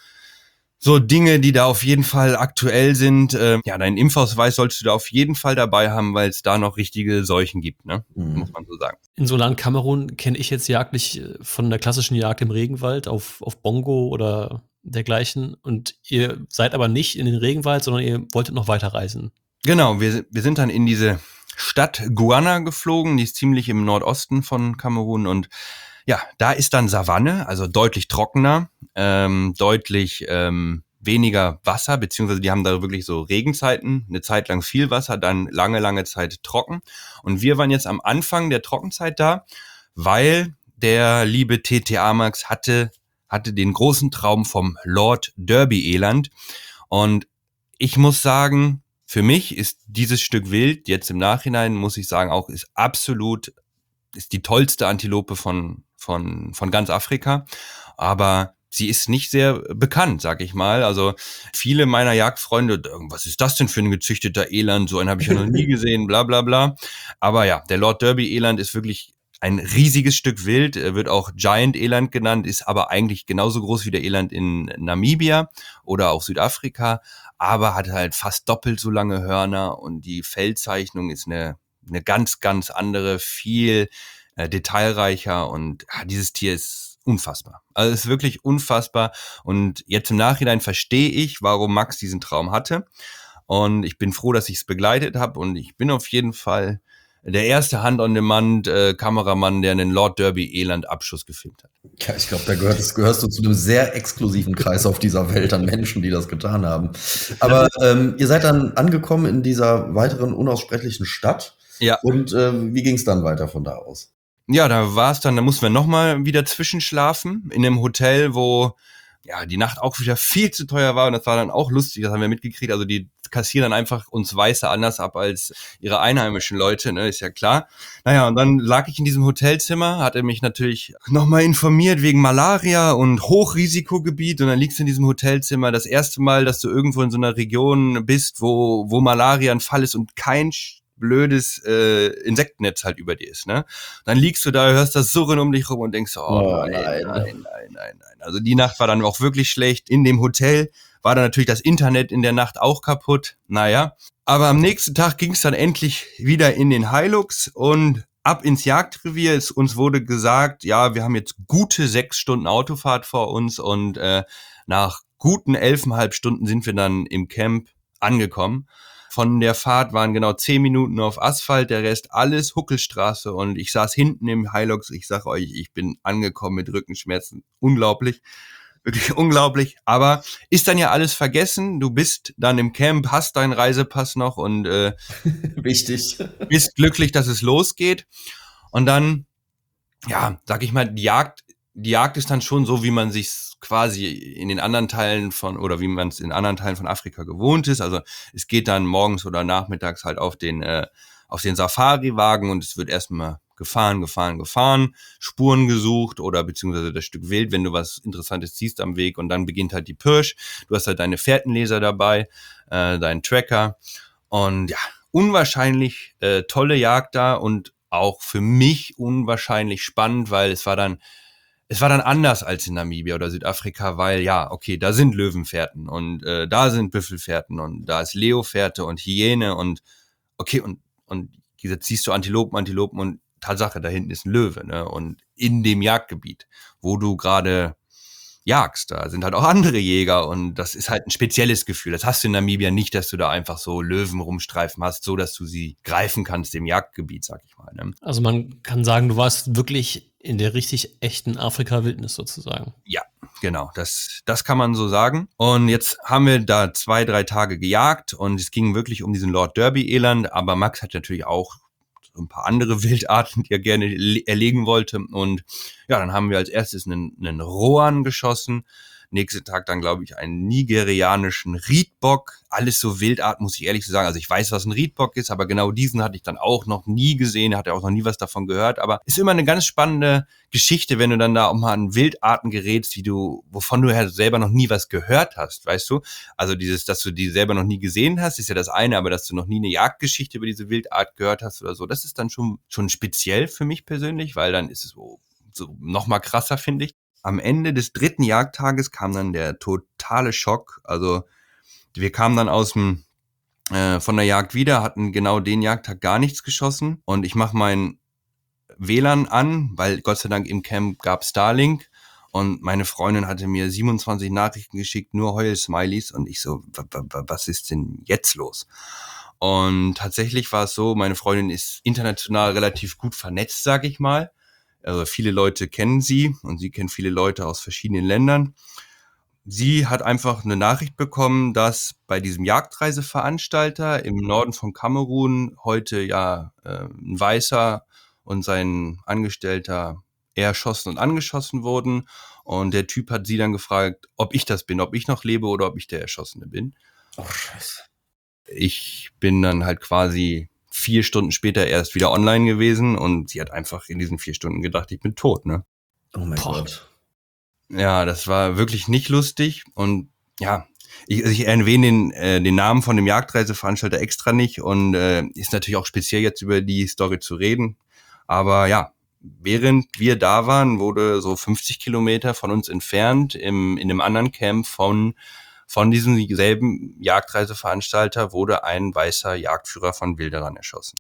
So Dinge, die da auf jeden Fall aktuell sind. Ähm, ja, deinen Impfausweis solltest du da auf jeden Fall dabei haben, weil es da noch richtige Seuchen gibt, ne?
Mhm.
Muss man so sagen.
In so Land Kamerun kenne ich jetzt jagdlich äh, von der klassischen Jagd im Regenwald auf, auf Bongo oder dergleichen. Und ihr seid aber nicht in den Regenwald, sondern ihr wolltet noch weiter reisen.
Genau, wir, wir sind dann in diese Stadt Guana geflogen, die ist ziemlich im Nordosten von Kamerun und ja, da ist dann Savanne, also deutlich trockener, ähm, deutlich ähm, weniger Wasser, beziehungsweise die haben da wirklich so Regenzeiten, eine Zeit lang viel Wasser, dann lange, lange Zeit trocken. Und wir waren jetzt am Anfang der Trockenzeit da, weil der liebe T T Amax hatte, hatte den großen Traum vom Lord Derby-Eland. Und ich muss sagen, für mich ist dieses Stück Wild, jetzt im Nachhinein muss ich sagen, auch ist absolut, ist die tollste Antilope von von von ganz Afrika, aber sie ist nicht sehr bekannt, sag ich mal. Also viele meiner Jagdfreunde, was ist das denn für ein gezüchteter Eland? So einen habe ich ja noch nie gesehen, bla bla bla. Aber ja, der Lord Derby Eland ist wirklich ein riesiges Stück Wild, er wird auch Giant Eland genannt, ist aber eigentlich genauso groß wie der Eland in Namibia oder auch Südafrika, aber hat halt fast doppelt so lange Hörner und die Fellzeichnung ist eine eine ganz, ganz andere, viel äh, detailreicher und ja, dieses Tier ist unfassbar. Also es ist wirklich unfassbar und jetzt im Nachhinein verstehe ich, warum Max diesen Traum hatte und ich bin froh, dass ich es begleitet habe und ich bin auf jeden Fall der erste Hand-on-Demand-Kameramann, der einen Lord Derby-Eland-Abschuss gefilmt hat.
Ja, ich glaube, da gehört, gehörst du zu einem sehr exklusiven Kreis auf dieser Welt an Menschen, die das getan haben. Aber ähm, ihr seid dann angekommen in dieser weiteren unaussprechlichen Stadt.
Ja.
Und äh, wie ging es dann weiter von da aus?
Ja, da war es dann, da mussten wir nochmal wieder zwischenschlafen in einem Hotel, wo ja die Nacht auch wieder viel zu teuer war und das war dann auch lustig, das haben wir mitgekriegt, also die kassieren dann einfach uns Weiße anders ab als ihre einheimischen Leute, ne, ist ja klar. Naja, und dann lag ich in diesem Hotelzimmer, hatte mich natürlich nochmal informiert wegen Malaria und Hochrisikogebiet und dann liegst du in diesem Hotelzimmer, das erste Mal, dass du irgendwo in so einer Region bist, wo, wo Malaria ein Fall ist und kein blödes äh, Insektennetz halt über dir ist, ne? Dann liegst du da, hörst das Surren um dich rum und denkst, oh,
Oh,
nein,
nein.
nein, nein, nein, nein. Also die Nacht war dann auch wirklich schlecht. In dem Hotel war dann natürlich das Internet in der Nacht auch kaputt. Naja, aber am nächsten Tag ging es dann endlich wieder in den Hilux und ab ins Jagdrevier. Es, uns wurde gesagt, ja, wir haben jetzt gute sechs Stunden Autofahrt vor uns und äh, nach guten elfeinhalb Stunden sind wir dann im Camp angekommen. Von der Fahrt waren genau zehn Minuten auf Asphalt, der Rest alles Huckelstraße und ich saß hinten im Hilux. Ich sag euch, ich bin angekommen mit Rückenschmerzen. Unglaublich, wirklich unglaublich. Aber ist dann ja alles vergessen. Du bist dann im Camp, hast deinen Reisepass noch und äh,
Wichtig.
bist glücklich, dass es losgeht. Und dann, ja, sag ich mal, die Jagd, die Jagd ist dann schon so, wie man sich's quasi in den anderen Teilen von, oder wie man es in anderen Teilen von Afrika gewohnt ist. Also es geht dann morgens oder nachmittags halt auf den, äh, auf den Safari-Wagen und es wird erstmal gefahren, gefahren, gefahren, Spuren gesucht oder beziehungsweise das Stück Wild, wenn du was Interessantes siehst am Weg und dann beginnt halt die Pirsch. Du hast halt deine Fährtenleser dabei, äh, deinen Tracker und ja, unwahrscheinlich äh, tolle Jagd da und auch für mich unwahrscheinlich spannend, weil es war dann Es war dann anders als in Namibia oder Südafrika, weil ja, okay, da sind Löwenfährten und äh, da sind Büffelfährten und da ist Leofährte und Hyäne und okay, und, und jetzt siehst du Antilopen, Antilopen und Tatsache, da hinten ist ein Löwe, ne? Und in dem Jagdgebiet, wo du gerade jagst, da sind halt auch andere Jäger und das ist halt ein spezielles Gefühl. Das hast du in Namibia nicht, dass du da einfach so Löwen rumstreifen hast, so dass du sie greifen kannst im Jagdgebiet, sag ich mal, ne?
Also man kann sagen, du warst wirklich in der richtig echten Afrika-Wildnis sozusagen.
Ja, genau, das, das kann man so sagen. Und jetzt haben wir da zwei, drei Tage gejagt und es ging wirklich um diesen Lord Derby-Eland, aber Max hat natürlich auch so ein paar andere Wildarten, die er gerne erlegen wollte. Und ja, dann haben wir als erstes einen, einen Roan geschossen. Nächsten Tag dann, glaube ich, einen nigerianischen Riedbock. Alles so Wildarten, muss ich ehrlich sagen. Also ich weiß, was ein Riedbock ist, aber genau diesen hatte ich dann auch noch nie gesehen, hatte auch noch nie was davon gehört. Aber ist immer eine ganz spannende Geschichte, wenn du dann da auch mal an Wildarten gerätst, wie du, wovon du ja selber noch nie was gehört hast, weißt du? Also dieses, dass du die selber noch nie gesehen hast, ist ja das eine, aber dass du noch nie eine Jagdgeschichte über diese Wildart gehört hast oder so, das ist dann schon, schon speziell für mich persönlich, weil dann ist es so, so noch mal krasser, finde ich. Am Ende des dritten Jagdtages kam dann der totale Schock. Also wir kamen dann aus dem äh, von der Jagd wieder, hatten genau den Jagdtag gar nichts geschossen und ich mache mein W L A N an, weil Gott sei Dank im Camp gab Starlink und meine Freundin hatte mir siebenundzwanzig Nachrichten geschickt, nur Heul-Smileys und ich so, was ist denn jetzt los? Und tatsächlich war es so, meine Freundin ist international relativ gut vernetzt, sag ich mal. Also viele Leute kennen sie und sie kennt viele Leute aus verschiedenen Ländern. Sie hat einfach eine Nachricht bekommen, dass bei diesem Jagdreiseveranstalter im Norden von Kamerun heute ja äh, ein Weißer und sein Angestellter erschossen und angeschossen wurden. Und der Typ hat sie dann gefragt, ob ich das bin, ob ich noch lebe oder ob ich der Erschossene bin.
Oh, scheiße.
Ich bin dann halt quasi vier Stunden später erst wieder online gewesen und sie hat einfach in diesen vier Stunden gedacht, ich bin tot, ne?
Oh mein
Boah.
Gott.
Ja, das war wirklich nicht lustig und ja, ich, ich erwähne den, äh, den Namen von dem Jagdreiseveranstalter extra nicht und äh, ist natürlich auch speziell jetzt über die Story zu reden, aber ja, während wir da waren, wurde so fünfzig Kilometer von uns entfernt im, in einem anderen Camp von Von diesem selben Jagdreiseveranstalter wurde ein weißer Jagdführer von Wilderern erschossen.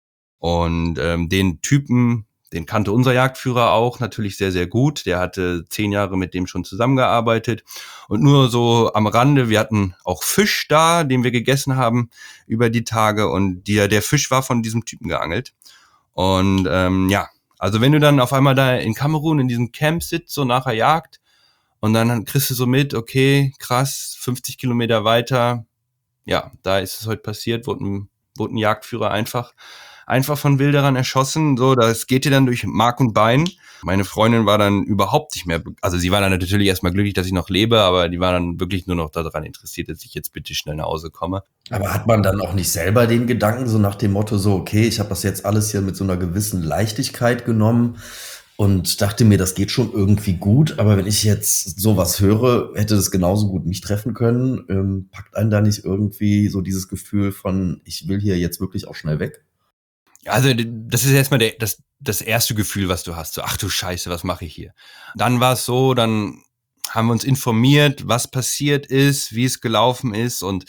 Und ähm, den Typen, den kannte unser Jagdführer auch natürlich sehr, sehr gut. Der hatte zehn Jahre mit dem schon zusammengearbeitet. Und nur so am Rande, wir hatten auch Fisch da, den wir gegessen haben über die Tage. Und der, der Fisch war von diesem Typen geangelt. Und ähm, ja, also wenn du dann auf einmal da in Kamerun in diesem Camp sitzt, so nach der Jagd, und dann kriegst du so mit, okay, krass, fünfzig Kilometer weiter, ja, da ist es heute passiert, wurde ein, wurde ein Jagdführer einfach, einfach von Wilderern erschossen, so, das geht dir dann durch Mark und Bein. Meine Freundin war dann überhaupt nicht mehr, also sie war dann natürlich erstmal glücklich, dass ich noch lebe, aber die war dann wirklich nur noch daran interessiert, dass ich jetzt bitte schnell nach Hause komme.
Aber hat man dann auch nicht selber den Gedanken, so nach dem Motto, so, okay, ich habe das jetzt alles hier mit so einer gewissen Leichtigkeit genommen und dachte mir, das geht schon irgendwie gut, aber wenn ich jetzt sowas höre, hätte das genauso gut mich treffen können. Ähm, packt einen da nicht irgendwie so dieses Gefühl von, ich will hier jetzt wirklich auch schnell weg?
Also das ist erstmal der, das, das erste Gefühl, was du hast. So, ach du Scheiße, was mache ich hier? Dann war es so, dann haben wir uns informiert, was passiert ist, wie es gelaufen ist und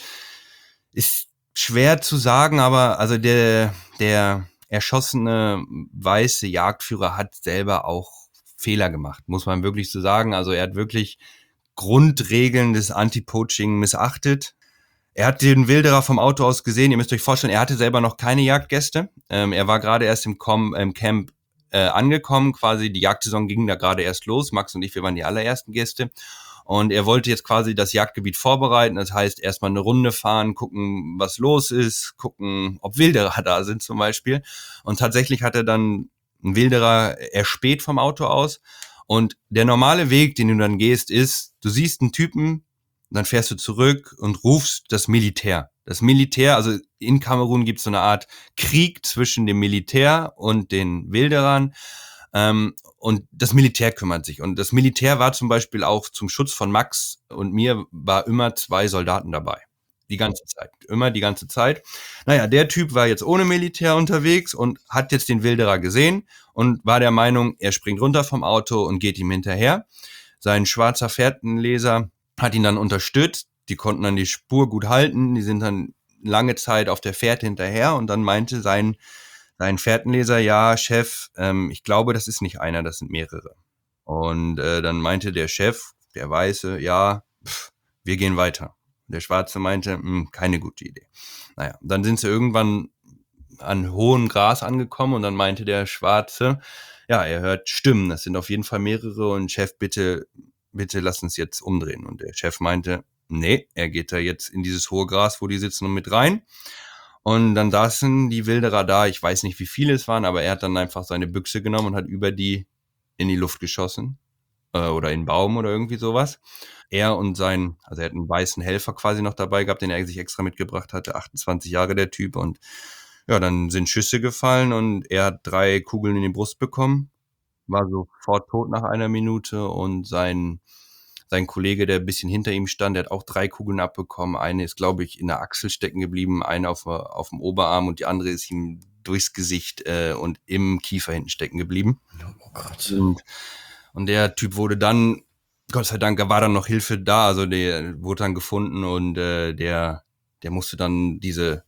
ist schwer zu sagen, aber also der, der erschossene weiße Jagdführer hat selber auch Fehler gemacht, muss man wirklich so sagen. Also er hat wirklich Grundregeln des Anti-Poaching missachtet. Er hat den Wilderer vom Auto aus gesehen. Ihr müsst euch vorstellen, er hatte selber noch keine Jagdgäste. Ähm, er war gerade erst im, Com- im Camp äh, angekommen. Quasi die Jagdsaison ging da gerade erst los. Max und ich, wir waren die allerersten Gäste. Und er wollte jetzt quasi das Jagdgebiet vorbereiten. Das heißt, erstmal eine Runde fahren, gucken, was los ist, gucken, ob Wilderer da sind zum Beispiel. Und tatsächlich hat er dann einen Wilderer erspäht vom Auto aus. Und der normale Weg, den du dann gehst, ist, du siehst einen Typen, dann fährst du zurück und rufst das Militär. Das Militär, also in Kamerun gibt es so eine Art Krieg zwischen dem Militär und den Wilderern. Ähm, und das Militär kümmert sich. Und das Militär war zum Beispiel auch zum Schutz von Max und mir, war immer zwei Soldaten dabei. Die ganze Zeit. Immer die ganze Zeit. Naja, der Typ war jetzt ohne Militär unterwegs und hat jetzt den Wilderer gesehen und war der Meinung, er springt runter vom Auto und geht ihm hinterher. Sein schwarzer Fährtenleser hat ihn dann unterstützt. Die konnten dann die Spur gut halten. Die sind dann lange Zeit auf der Fährte hinterher und dann meinte sein, sein Fährtenleser, ja, Chef, ähm, ich glaube, das ist nicht einer, das sind mehrere. Und äh, dann meinte der Chef, der Weiße, ja, pff, wir gehen weiter. Der Schwarze meinte, mh, keine gute Idee. Naja, dann sind sie irgendwann an hohem Gras angekommen und dann meinte der Schwarze, ja, er hört Stimmen, das sind auf jeden Fall mehrere und Chef, bitte, bitte lass uns jetzt umdrehen. Und der Chef meinte, nee, er geht da jetzt in dieses hohe Gras, wo die sitzen, und mit rein. Und dann saßen die Wilderer da, ich weiß nicht, wie viele es waren, aber er hat dann einfach seine Büchse genommen und hat über die in die Luft geschossen äh, oder in den Baum oder irgendwie sowas. Er und sein, also er hat einen weißen Helfer quasi noch dabei gehabt, den er sich extra mitgebracht hatte, achtundzwanzig Jahre der Typ. Und ja, dann sind Schüsse gefallen und er hat drei Kugeln in die Brust bekommen, war sofort tot nach einer Minute und sein Sein Kollege, der ein bisschen hinter ihm stand, der hat auch drei Kugeln abbekommen. Eine ist, glaube ich, in der Achsel stecken geblieben, eine auf, auf dem Oberarm und die andere ist ihm durchs Gesicht äh, und im Kiefer hinten stecken geblieben.
Oh Gott.
Und, und der Typ wurde dann, Gott sei Dank, war dann noch Hilfe da, also der wurde dann gefunden und äh, der, der musste dann diese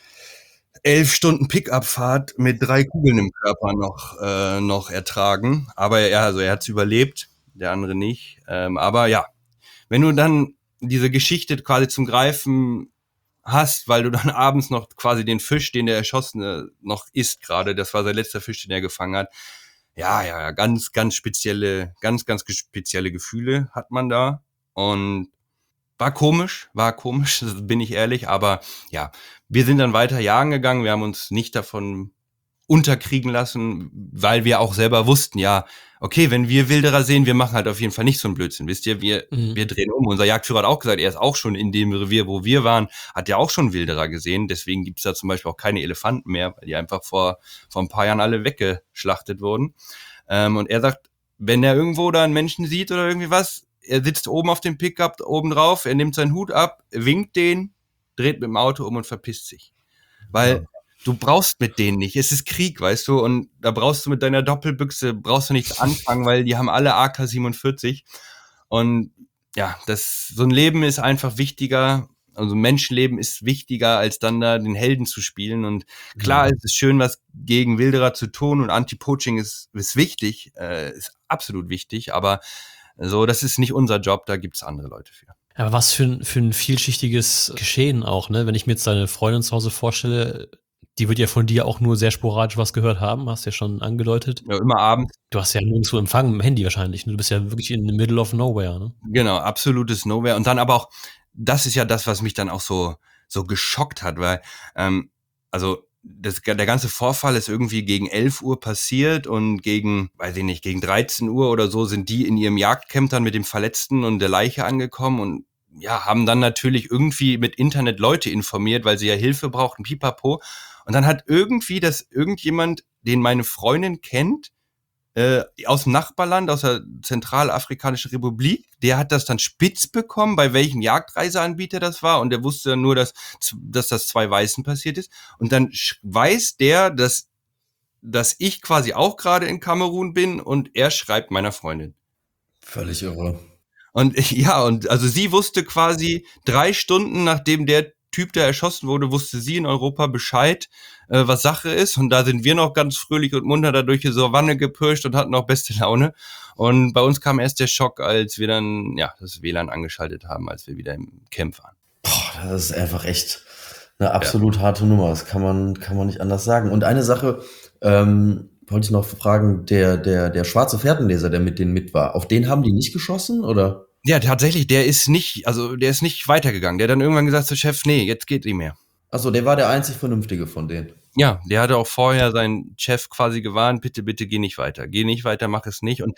elf Stunden Pick-up-Fahrt mit drei Kugeln im Körper noch, äh, noch ertragen. Aber er, also er hat es überlebt. Der andere nicht. Ähm, aber ja, wenn du dann diese Geschichte quasi zum Greifen hast, weil du dann abends noch quasi den Fisch, den der Erschossene noch isst gerade, das war sein letzter Fisch, den er gefangen hat. Ja, ja, ja, ganz, ganz spezielle, ganz, ganz spezielle Gefühle hat man da. Und war komisch, war komisch, bin ich ehrlich. Aber ja, wir sind dann weiter jagen gegangen. Wir haben uns nicht davon unterkriegen lassen, weil wir auch selber wussten, ja, okay, wenn wir Wilderer sehen, wir machen halt auf jeden Fall nicht so einen Blödsinn, wisst ihr, wir, mhm. wir drehen um. Unser Jagdführer hat auch gesagt, er ist auch schon in dem Revier, wo wir waren, hat er auch schon Wilderer gesehen, deswegen gibt's da zum Beispiel auch keine Elefanten mehr, weil die einfach vor, vor ein paar Jahren alle weggeschlachtet wurden. Ähm, und er sagt, wenn er irgendwo da einen Menschen sieht oder irgendwie was, er sitzt oben auf dem Pickup, oben drauf, er nimmt seinen Hut ab, winkt den, dreht mit dem Auto um und verpisst sich. Weil ja. Du brauchst mit denen nicht. Es ist Krieg, weißt du, und da brauchst du mit deiner Doppelbüchse, brauchst du nichts anfangen, weil die haben alle A K siebenundvierzig. Und ja, das, so ein Leben ist einfach wichtiger, also Menschenleben ist wichtiger, als dann da den Helden zu spielen. Und klar, ja. Es ist schön, was gegen Wilderer zu tun und Anti-Poaching ist, ist wichtig, äh, ist absolut wichtig, aber so, das ist nicht unser Job, da gibt's andere Leute für.
Aber was für ein, für ein vielschichtiges Geschehen auch, ne? Wenn ich mir jetzt deine Freundin zu Hause vorstelle, die wird ja von dir auch nur sehr sporadisch was gehört haben, hast ja schon angedeutet.
Ja, immer abends.
Du hast ja nirgendwo Empfang mit dem Handy wahrscheinlich, ne? Du bist ja wirklich in the middle of nowhere, ne?
Genau, absolutes Nowhere. Und dann aber auch, das ist ja das, was mich dann auch so, so geschockt hat, weil, ähm, also, das, der ganze Vorfall ist irgendwie gegen elf Uhr passiert und gegen, weiß ich nicht, gegen dreizehn Uhr oder so sind die in ihrem Jagdcamp dann mit dem Verletzten und der Leiche angekommen und ja, haben dann natürlich irgendwie mit Internet Leute informiert, weil sie ja Hilfe brauchten, pipapo. Und dann hat irgendwie das irgendjemand, den meine Freundin kennt, äh, aus dem Nachbarland, aus der Zentralafrikanischen Republik, der hat das dann spitz bekommen, bei welchem Jagdreiseanbieter das war. Und der wusste dann nur, dass, dass das zwei Weißen passiert ist. Und dann weiß der, dass, dass ich quasi auch gerade in Kamerun bin und er schreibt meiner Freundin.
Völlig irre.
Und ja, und also sie wusste quasi drei Stunden, nachdem der Typ, der erschossen wurde, wusste sie in Europa Bescheid, äh, was Sache ist. Und da sind wir noch ganz fröhlich und munter da durch die Savanne gepirscht und hatten auch beste Laune. Und bei uns kam erst der Schock, als wir dann ja das W L A N angeschaltet haben, als wir wieder im Camp waren.
Boah, das ist einfach echt eine absolut ja. harte Nummer. Das kann man, kann man nicht anders sagen. Und eine Sache, ähm, wollte ich noch fragen, der, der, der schwarze Fährtenleser, der mit denen mit war, auf den haben die nicht geschossen, oder?
Ja, tatsächlich, der ist nicht, also der ist nicht weitergegangen. Der hat dann irgendwann gesagt zu Chef, nee, jetzt geht nicht mehr.
Achso, der war der einzig Vernünftige von denen.
Ja, der hatte auch vorher seinen Chef quasi gewarnt, bitte, bitte geh nicht weiter. Geh nicht weiter, mach es nicht. Und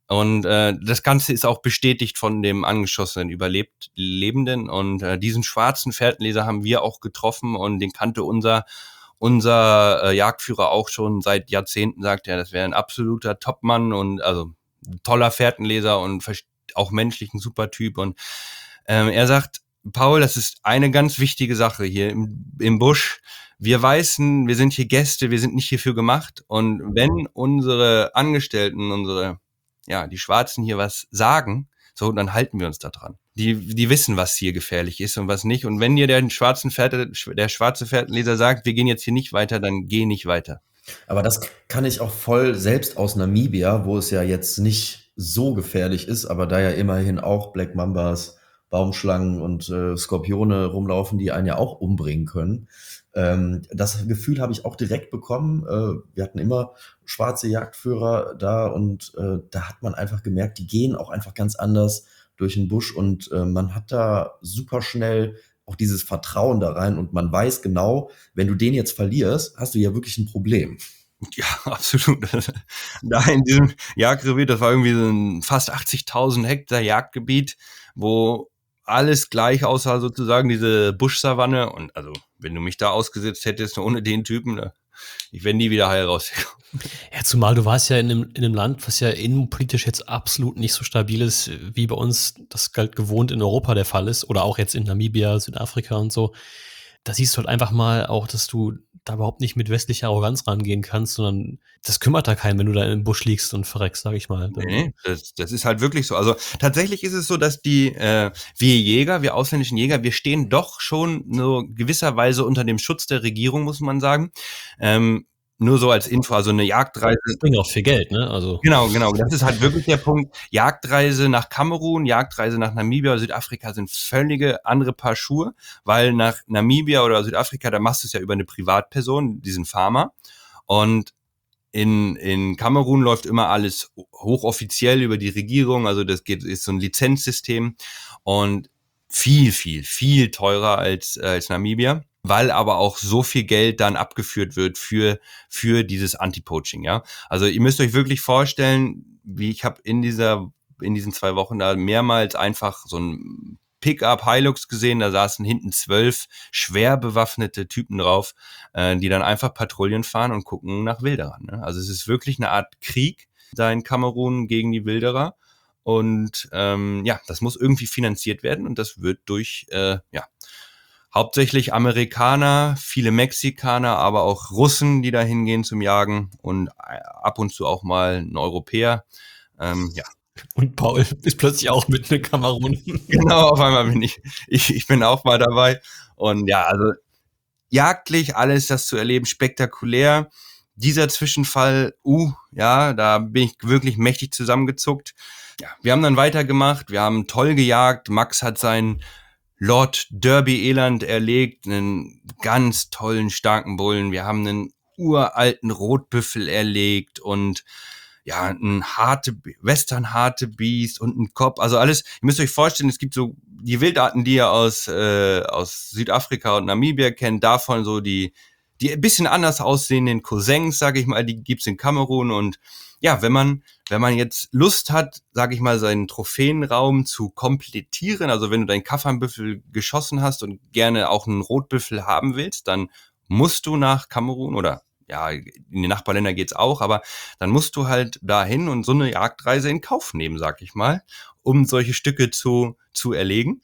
Und äh, das Ganze ist auch bestätigt von dem angeschossenen Überlebt Lebenden. Und äh, diesen schwarzen Fährtenleser haben wir auch getroffen und den kannte unser unser äh, Jagdführer auch schon seit Jahrzehnten. Sagt er, das wäre ein absoluter Topmann und also ein toller Fährtenleser und auch menschlich ein super Typ. Und ähm, er sagt, Paul, das ist eine ganz wichtige Sache hier im, im Busch. Wir Weißen, wir sind hier Gäste, wir sind nicht hierfür gemacht. Und wenn unsere Angestellten, unsere ja, die Schwarzen hier was sagen, so, dann halten wir uns da dran. Die, die wissen, was hier gefährlich ist und was nicht. Und wenn dir der schwarzen Fährte, der schwarze Fährtenleser sagt, wir gehen jetzt hier nicht weiter, dann geh nicht weiter.
Aber das kann ich auch voll selbst aus Namibia, wo es ja jetzt nicht so gefährlich ist, aber da ja immerhin auch Black Mambas, Baumschlangen und äh, Skorpione rumlaufen, die einen ja auch umbringen können. Ähm, das Gefühl habe ich auch direkt bekommen. Äh, wir hatten immer schwarze Jagdführer da und äh, da hat man einfach gemerkt, die gehen auch einfach ganz anders durch den Busch und äh, man hat da super schnell auch dieses Vertrauen da rein und man weiß genau, wenn du den jetzt verlierst, hast du ja wirklich ein Problem.
Ja, absolut. Da in diesem Jagdgebiet, das war irgendwie so ein fast achtzigtausend Hektar Jagdgebiet, wo alles gleich aussah, sozusagen diese Buschsavanne. Und also, wenn du mich da ausgesetzt hättest, ohne den Typen, ich wäre nie wieder heil rausgekommen.
Ja, zumal du warst ja in einem, in einem Land, was ja innenpolitisch jetzt absolut nicht so stabil ist, wie bei uns das halt gewohnt in Europa der Fall ist. Oder auch jetzt in Namibia, Südafrika und so. Da siehst du halt einfach mal auch, dass du da überhaupt nicht mit westlicher Arroganz rangehen kannst, sondern das kümmert da keinen, wenn du da im Busch liegst und verreckst, sag ich mal.
Nee, das, das ist halt wirklich so. Also tatsächlich ist es so, dass die äh, wir Jäger, wir ausländischen Jäger, wir stehen doch schon so gewisserweise unter dem Schutz der Regierung, muss man sagen. Ähm, nur so als Info, also eine Jagdreise.
Das bringt auch viel Geld, ne? Also
Genau, genau. Das ist halt wirklich der Punkt. Jagdreise nach Kamerun, Jagdreise nach Namibia oder Südafrika sind völlige andere Paar Schuhe, weil nach Namibia oder Südafrika, da machst du es ja über eine Privatperson, diesen Farmer. Und in, in Kamerun läuft immer alles hochoffiziell über die Regierung, also das geht, ist so ein Lizenzsystem und viel, viel, viel teurer als, äh, als Namibia, weil aber auch so viel Geld dann abgeführt wird für, für dieses Anti-Poaching, ja. Also ihr müsst euch wirklich vorstellen, wie ich habe in dieser, in diesen zwei Wochen da mehrmals einfach so ein Pickup Hilux gesehen, da saßen hinten zwölf schwer bewaffnete Typen drauf, äh, die dann einfach Patrouillen fahren und gucken nach Wilderern. Ne? Also es ist wirklich eine Art Krieg da in Kamerun gegen die Wilderer und ähm, ja, das muss irgendwie finanziert werden und das wird durch, äh, ja, hauptsächlich Amerikaner, viele Mexikaner, aber auch Russen, die da hingehen zum Jagen und ab und zu auch mal ein Europäer, ähm, ja.
Und Paul ist plötzlich auch mit in Kamerun.
Genau, auf einmal bin ich, ich, ich bin auch mal dabei. Und ja, also jagdlich alles das zu erleben, spektakulär. Dieser Zwischenfall, uh, ja, da bin ich wirklich mächtig zusammengezuckt. Ja, wir haben dann weitergemacht, wir haben toll gejagt. Max hat seinen Lord Derby Eland erlegt, einen ganz tollen, starken Bullen. Wir haben einen uralten Rotbüffel erlegt und ja, ein harte, Western harte Beast und ein Kopf, also alles, ihr müsst euch vorstellen, es gibt so die Wildarten, die ihr aus, äh, aus Südafrika und Namibia kennt, davon so die, die ein bisschen anders aussehenden Cousins, sage ich mal, die gibt's in Kamerun und ja, wenn man, wenn man jetzt Lust hat, sage ich mal, seinen Trophäenraum zu komplettieren, also wenn du deinen Kaffernbüffel geschossen hast und gerne auch einen Rotbüffel haben willst, dann musst du nach Kamerun oder ja, in die Nachbarländer geht's auch, aber dann musst du halt dahin und so eine Jagdreise in Kauf nehmen, sag ich mal, um solche Stücke zu, zu erlegen.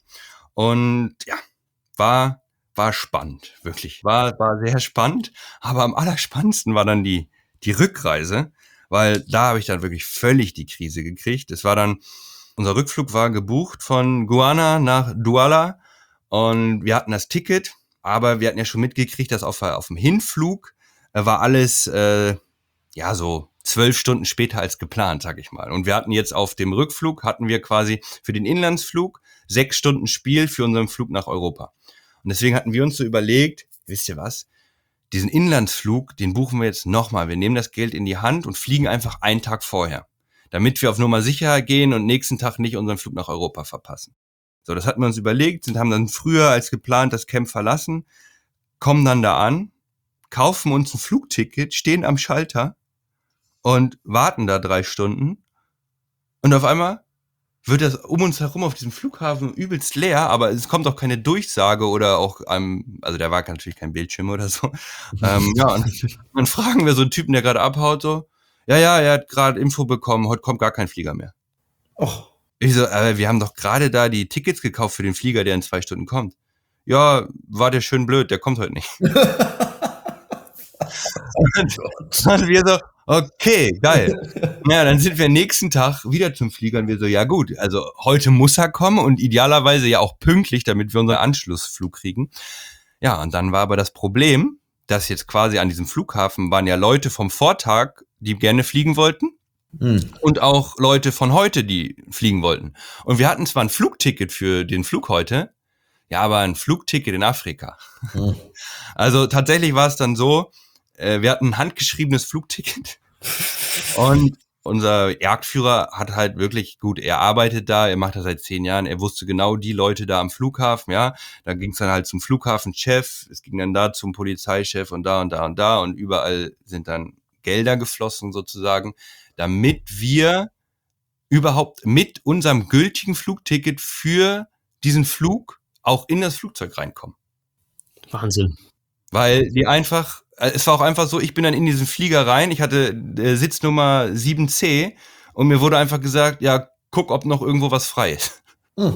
Und ja, war, war spannend, wirklich. War, war sehr spannend, aber am allerspannendsten war dann die, die Rückreise, weil da habe ich dann wirklich völlig die Krise gekriegt. Es war dann, unser Rückflug war gebucht von Guyana nach Douala und wir hatten das Ticket, aber wir hatten ja schon mitgekriegt, dass auf, auf dem Hinflug war alles, äh, ja, so zwölf Stunden später als geplant, sag ich mal. Und wir hatten jetzt auf dem Rückflug, hatten wir quasi für den Inlandsflug sechs Stunden Spiel für unseren Flug nach Europa. Und deswegen hatten wir uns so überlegt, wisst ihr was, diesen Inlandsflug, den buchen wir jetzt nochmal. Wir nehmen das Geld in die Hand und fliegen einfach einen Tag vorher, damit wir auf Nummer sicher gehen und nächsten Tag nicht unseren Flug nach Europa verpassen. So, das hatten wir uns überlegt, sind, haben dann früher als geplant das Camp verlassen, kommen dann da an, kaufen uns ein Flugticket, stehen am Schalter und warten da drei Stunden. Und auf einmal wird das um uns herum auf diesem Flughafen übelst leer, aber es kommt auch keine Durchsage oder auch, ähm, also da war natürlich kein Bildschirm oder so. ähm, ja, und dann fragen wir so einen Typen, der gerade abhaut, so, ja, ja, er hat gerade Info bekommen, heute kommt gar kein Flieger mehr.
Och.
Ich so, äh, wir haben doch gerade da die Tickets gekauft für den Flieger, der in zwei Stunden kommt. Ja, war der schön blöd, der kommt heute nicht. und, und wir so, okay, geil. Ja, dann sind wir nächsten Tag wieder zum Flieger und wir so, ja gut, also heute muss er kommen und idealerweise ja auch pünktlich, damit wir unseren Anschlussflug kriegen. Ja, und dann war aber das Problem, dass jetzt quasi an diesem Flughafen waren ja Leute vom Vortag, die gerne fliegen wollten. Hm. Und auch Leute von heute, die fliegen wollten. Und wir hatten zwar ein Flugticket für den Flug heute, ja, aber ein Flugticket in Afrika. Hm. Also tatsächlich war es dann so, wir hatten ein handgeschriebenes Flugticket und unser Jagdführer hat halt wirklich, gut, er arbeitet da, er macht das seit zehn Jahren, er wusste genau die Leute da am Flughafen, ja, da ging es dann halt zum Flughafenchef, es ging dann da zum Polizeichef und da und da und da und überall sind dann Gelder geflossen sozusagen, damit wir überhaupt mit unserem gültigen Flugticket für diesen Flug auch in das Flugzeug reinkommen.
Wahnsinn.
Weil die einfach, es war auch einfach so, ich bin dann in diesen Flieger rein, ich hatte äh, Sitznummer sieben C und mir wurde einfach gesagt, ja, guck, ob noch irgendwo was frei ist. Hm.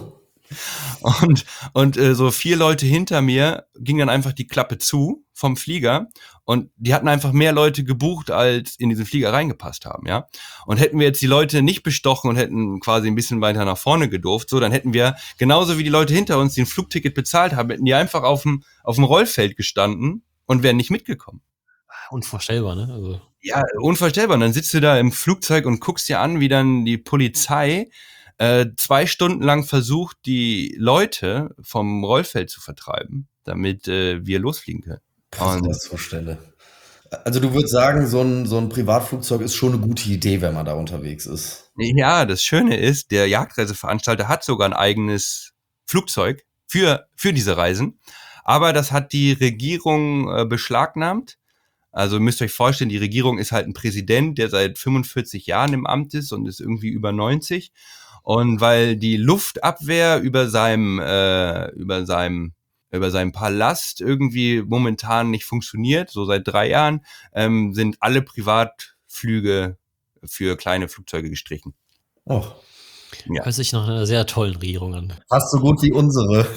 Und, und äh, so vier Leute hinter mir ging dann einfach die Klappe zu vom Flieger und die hatten einfach mehr Leute gebucht, als in diesen Flieger reingepasst haben, ja. Und hätten wir jetzt die Leute nicht bestochen und hätten quasi ein bisschen weiter nach vorne gedurft, so, dann hätten wir genauso wie die Leute hinter uns, die ein Flugticket bezahlt haben, hätten die einfach auf dem, auf dem Rollfeld gestanden und wären nicht mitgekommen.
Unvorstellbar, ne? Also.
Ja, unvorstellbar. Und dann sitzt du da im Flugzeug und guckst dir an, wie dann die Polizei äh, zwei Stunden lang versucht, die Leute vom Rollfeld zu vertreiben, damit äh, wir losfliegen können.
Was ich das vorstelle. Also du würdest sagen, so ein, so ein Privatflugzeug ist schon eine gute Idee, wenn man da unterwegs ist.
Ja, das Schöne ist, der Jagdreiseveranstalter hat sogar ein eigenes Flugzeug für, für diese Reisen. Aber das hat die Regierung äh, beschlagnahmt. Also müsst ihr euch vorstellen, die Regierung ist halt ein Präsident, der seit fünfundvierzig Jahren im Amt ist und ist irgendwie über neunzig. Und weil die Luftabwehr über seinem, äh, über seinem, über seinem Palast irgendwie momentan nicht funktioniert, so seit drei Jahren, ähm, sind alle Privatflüge für kleine Flugzeuge gestrichen.
Och.
Ja. Hört sich nach einer sehr tollen Regierung an.
Fast so gut wie unsere.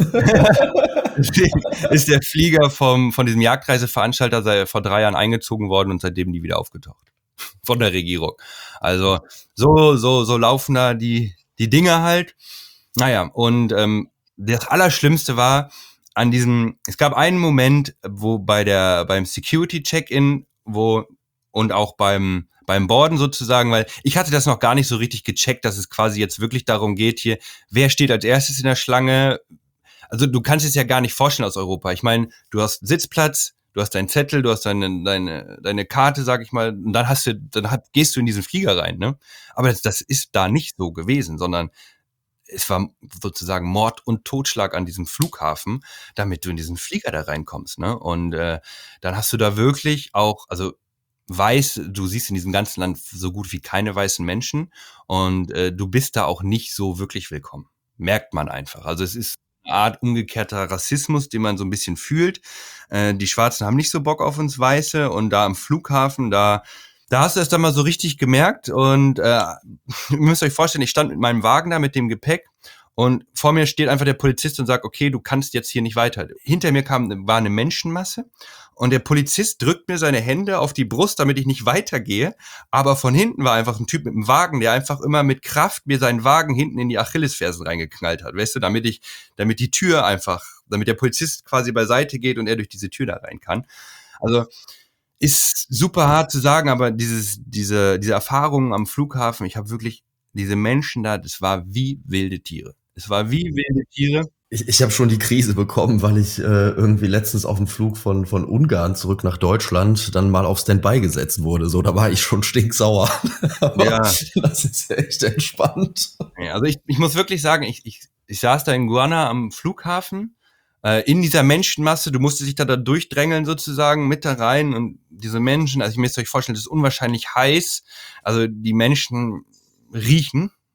Deswegen ist der Flieger vom, von diesem Jagdreiseveranstalter sei vor drei Jahren eingezogen worden und seitdem nie wieder aufgetaucht. Von der Regierung. Also so, so, so laufen da die, die Dinge halt. Naja, und ähm, das Allerschlimmste war an diesem, es gab einen Moment, wo bei der, beim Security-Check-In, wo, und auch beim, beim Boarden sozusagen, weil ich hatte das noch gar nicht so richtig gecheckt, dass es quasi jetzt wirklich darum geht hier, wer steht als erstes in der Schlange. Also du kannst es ja gar nicht vorstellen aus Europa. Ich meine, du hast Sitzplatz, du hast deinen Zettel, du hast deine, deine, deine Karte, sag ich mal, und dann hast du, dann hat, gehst du in diesen Flieger rein, ne? Aber das, das ist da nicht so gewesen, sondern es war sozusagen Mord und Totschlag an diesem Flughafen, damit du in diesen Flieger da reinkommst, ne? Und äh, dann hast du da wirklich auch, also weiß, du siehst in diesem ganzen Land so gut wie keine weißen Menschen und äh, du bist da auch nicht so wirklich willkommen. Merkt man einfach. Also es ist eine Art umgekehrter Rassismus, den man so ein bisschen fühlt. Äh, die Schwarzen haben nicht so Bock auf uns Weiße und da am Flughafen, da da hast du es dann mal so richtig gemerkt und äh, ihr müsst euch vorstellen, ich stand mit meinem Wagen da mit dem Gepäck und vor mir steht einfach der Polizist und sagt, okay, du kannst jetzt hier nicht weiter. Hinter mir kam war eine Menschenmasse und der Polizist drückt mir seine Hände auf die Brust, damit ich nicht weitergehe, aber von hinten war einfach ein Typ mit einem Wagen, der einfach immer mit Kraft mir seinen Wagen hinten in die Achillesfersen reingeknallt hat, weißt du, damit ich, damit die Tür einfach, damit der Polizist quasi beiseite geht und er durch diese Tür da rein kann. Also ist super hart zu sagen, aber dieses, diese, diese Erfahrungen am Flughafen, ich habe wirklich diese Menschen da, das war wie wilde Tiere. Es war wie wilde Tiere.
Ich, ich habe schon die Krise bekommen, weil ich äh, irgendwie letztens auf dem Flug von, von Ungarn zurück nach Deutschland dann mal auf Standby gesetzt wurde. So, da war ich schon stinksauer. Aber
ja.
Das ist echt entspannt.
Ja, also ich, ich muss wirklich sagen, ich, ich, ich saß da in Guana am Flughafen, äh, in dieser Menschenmasse, du musstest dich da, da durchdrängeln sozusagen mit da rein und diese Menschen, also ich müsst euch vorstellen, das ist unwahrscheinlich heiß. Also die Menschen riechen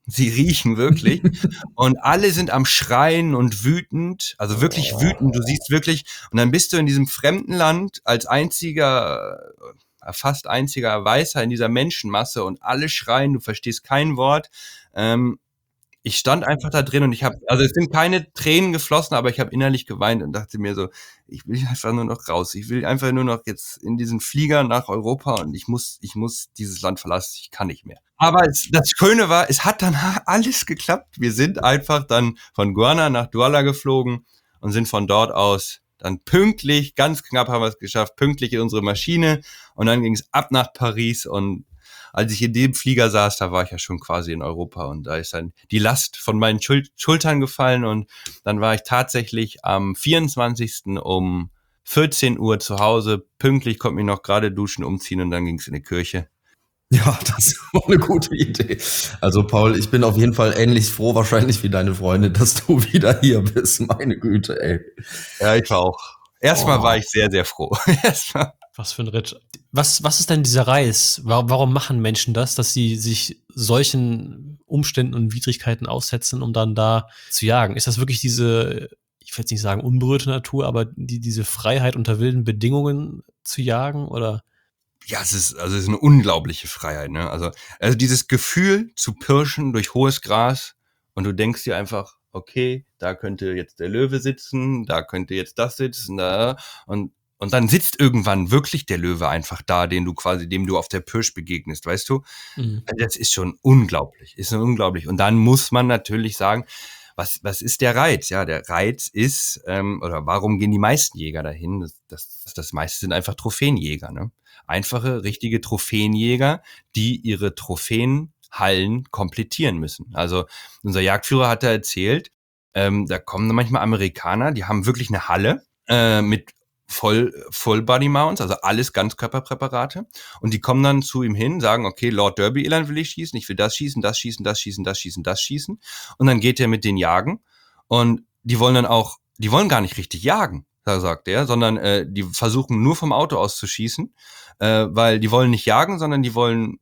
Sie riechen wirklich. Und alle sind am Schreien und wütend, also wirklich wütend. Du siehst wirklich, und dann bist du in diesem fremden Land als einziger, fast einziger Weißer in dieser Menschenmasse und alle schreien, du verstehst kein Wort. Ähm, ich stand einfach da drin und ich habe, also es sind keine Tränen geflossen, aber ich habe innerlich geweint und dachte mir so, ich will einfach nur noch raus. Ich will einfach nur noch jetzt in diesen Flieger nach Europa und ich muss, ich muss dieses Land verlassen. Ich kann nicht mehr. Aber es, das Schöne war, es hat dann alles geklappt. Wir sind einfach dann von Guarna nach Douala geflogen und sind von dort aus dann pünktlich, ganz knapp haben wir es geschafft, pünktlich in unsere Maschine und dann ging es ab nach Paris und als ich in dem Flieger saß, da war ich ja schon quasi in Europa und da ist dann die Last von meinen Schul- Schultern gefallen und dann war ich tatsächlich am vierundzwanzigsten um vierzehn Uhr zu Hause, pünktlich, konnte mich noch gerade duschen, umziehen und dann ging es in die Kirche.
Ja, das war eine gute Idee. Also Paul, ich bin auf jeden Fall ähnlich froh wahrscheinlich wie deine Freunde, dass du wieder hier bist. Meine Güte, ey.
Ja, ich war auch. Erstmal
Oh.
war ich sehr, sehr froh. Erstmal.
Was für ein Ritt. Was, was ist denn dieser Reiz? Warum, warum machen Menschen das, dass sie sich solchen Umständen und Widrigkeiten aussetzen, um dann da zu jagen? Ist das wirklich diese, ich will jetzt nicht sagen unberührte Natur, aber die, diese Freiheit unter wilden Bedingungen zu jagen? Oder?
Ja, es ist, also es ist eine unglaubliche Freiheit, ne? Also, also dieses Gefühl zu pirschen durch hohes Gras und du denkst dir einfach, okay, da könnte jetzt der Löwe sitzen, da könnte jetzt das sitzen, da, und Und dann sitzt irgendwann wirklich der Löwe einfach da, den du quasi, dem du auf der Pirsch begegnest, weißt du?
Mhm.
Das ist schon unglaublich, ist schon unglaublich. Und dann muss man natürlich sagen, was, was ist der Reiz? Ja, der Reiz ist, ähm, oder warum gehen die meisten Jäger dahin? Das, das, das meiste sind einfach Trophäenjäger, ne? Einfache, richtige Trophäenjäger, die ihre Trophäenhallen komplettieren müssen. Also unser Jagdführer hat da erzählt, ähm, da kommen manchmal Amerikaner, die haben wirklich eine Halle äh, mit Voll, Full Body Mounts, also alles Ganzkörperpräparate. Und die kommen dann zu ihm hin, sagen, okay, Lord Derby Eland will ich schießen, ich will das schießen, das schießen, das schießen, das schießen, das schießen. Und dann geht er mit denen jagen. Und die wollen dann auch, die wollen gar nicht richtig jagen, da sagt er, sondern äh, die versuchen nur vom Auto aus zu schießen, äh, weil die wollen nicht jagen, sondern die wollen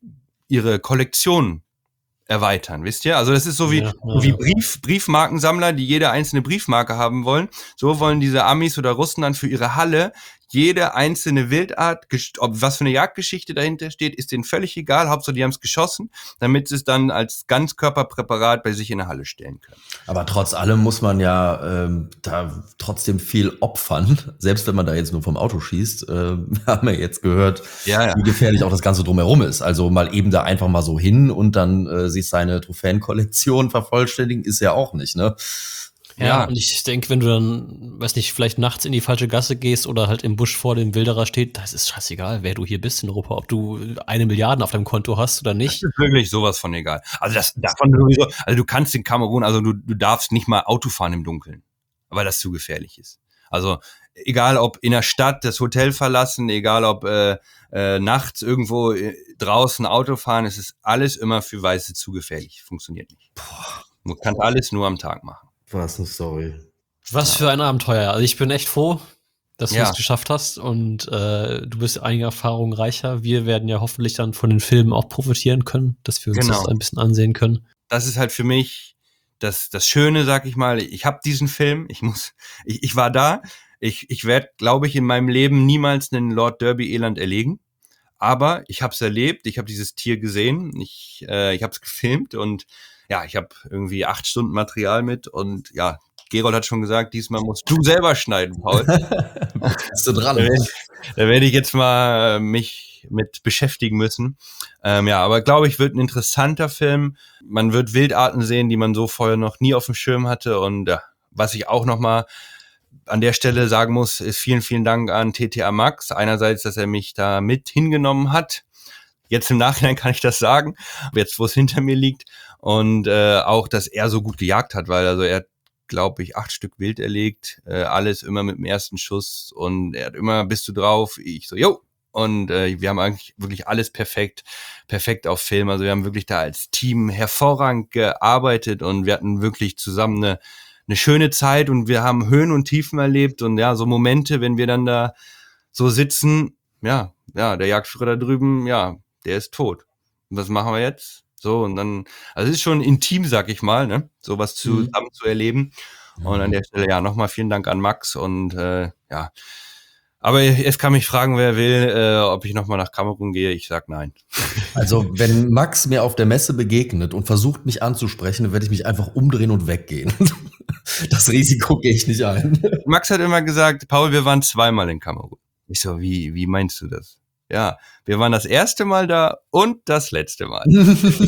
ihre Kollektion erweitern, wisst ihr? Also das ist so wie,
Ja,
so wie
ja.
Brief, Briefmarkensammler, die jede einzelne Briefmarke haben wollen. So wollen diese Amis oder Russen dann für ihre Halle jede einzelne Wildart, gest- ob was für eine Jagdgeschichte dahinter steht, ist denen völlig egal. Hauptsache, die haben es geschossen, damit sie es dann als Ganzkörperpräparat bei sich in der Halle stellen können.
Aber trotz allem muss man ja ähm, da trotzdem viel opfern, selbst wenn man da jetzt nur vom Auto schießt. Äh, wir haben ja jetzt gehört,
Ja, ja.
wie gefährlich auch das Ganze drumherum ist. Also mal eben da einfach mal so hin und dann äh, sich seine Trophäenkollektion vervollständigen, ist ja auch nicht, ne?
Ja,
Ja.
und ich denke, wenn du dann, weiß nicht, vielleicht nachts in die falsche Gasse gehst oder halt im Busch vor dem Wilderer steht, das ist scheißegal, wer du hier bist in Europa, ob du eine Milliarde auf deinem Konto hast oder nicht.
Das ist wirklich sowas von egal. Also das davon sowieso, also du kannst in Kamerun, also du, du darfst nicht mal Auto fahren im Dunkeln, weil das zu gefährlich ist. Also egal ob in der Stadt das Hotel verlassen, egal ob äh, äh, nachts irgendwo äh, draußen Auto fahren, es ist alles immer für Weiße zu gefährlich. Funktioniert nicht. Man kann alles nur am Tag machen.
Was eine Story.
Was für ein Abenteuer. Also ich bin echt froh, dass du
Ja.
es geschafft hast und äh, du bist einige Erfahrungen reicher. Wir werden ja hoffentlich dann von den Filmen auch profitieren können, dass wir uns
Genau.
das ein bisschen ansehen können.
Das ist halt für mich das, das Schöne, sag ich mal. Ich habe diesen Film, ich muss, ich, ich war da. Ich, ich werde, glaube ich, in meinem Leben niemals einen Lord Derby Eland erlegen. Aber ich habe es erlebt, ich habe dieses Tier gesehen, ich, äh, ich habe es gefilmt und ja, ich habe irgendwie acht Stunden Material mit und ja, Gerold hat schon gesagt, diesmal musst du selber schneiden, Paul.
Bist du dran?
Da werde ich, da werde ich jetzt mal äh, mich mit beschäftigen müssen. Ähm, ja, aber glaube ich, wird ein interessanter Film. Man wird Wildarten sehen, die man so vorher noch nie auf dem Schirm hatte. Und ja, was ich auch noch mal an der Stelle sagen muss, ist vielen, vielen Dank an T T A Max. Einerseits, dass er mich da mit hingenommen hat. Jetzt im Nachhinein kann ich das sagen, jetzt wo es hinter mir liegt. Und äh, auch, dass er so gut gejagt hat, weil also er hat, glaube ich, acht Stück Wild erlegt, äh, alles immer mit dem ersten Schuss und er hat immer, bist du drauf? Ich so, jo. Und äh, wir haben eigentlich wirklich alles perfekt, perfekt auf Film. Also wir haben wirklich da als Team hervorragend gearbeitet und wir hatten wirklich zusammen eine, eine schöne Zeit und wir haben Höhen und Tiefen erlebt und ja, so Momente, wenn wir dann da so sitzen, ja, ja, der Jagdführer da drüben, ja, der ist tot. Und was machen wir jetzt? So, und dann, also es ist schon intim, sag ich mal, ne, sowas zusammen mhm. zu erleben. Und an der Stelle, ja, nochmal vielen Dank an Max und äh, ja, aber jetzt kann mich fragen, wer will, äh, ob ich nochmal nach Kamerun gehe. Ich sag nein.
Also wenn Max mir auf der Messe begegnet und versucht, mich anzusprechen, dann werde ich mich einfach umdrehen und weggehen. Das Risiko gehe ich nicht ein.
Max hat immer gesagt, Paul, wir waren zweimal in Kamerun. Ich so, wie, wie meinst du das? Ja, wir waren das erste Mal da und das letzte Mal. Und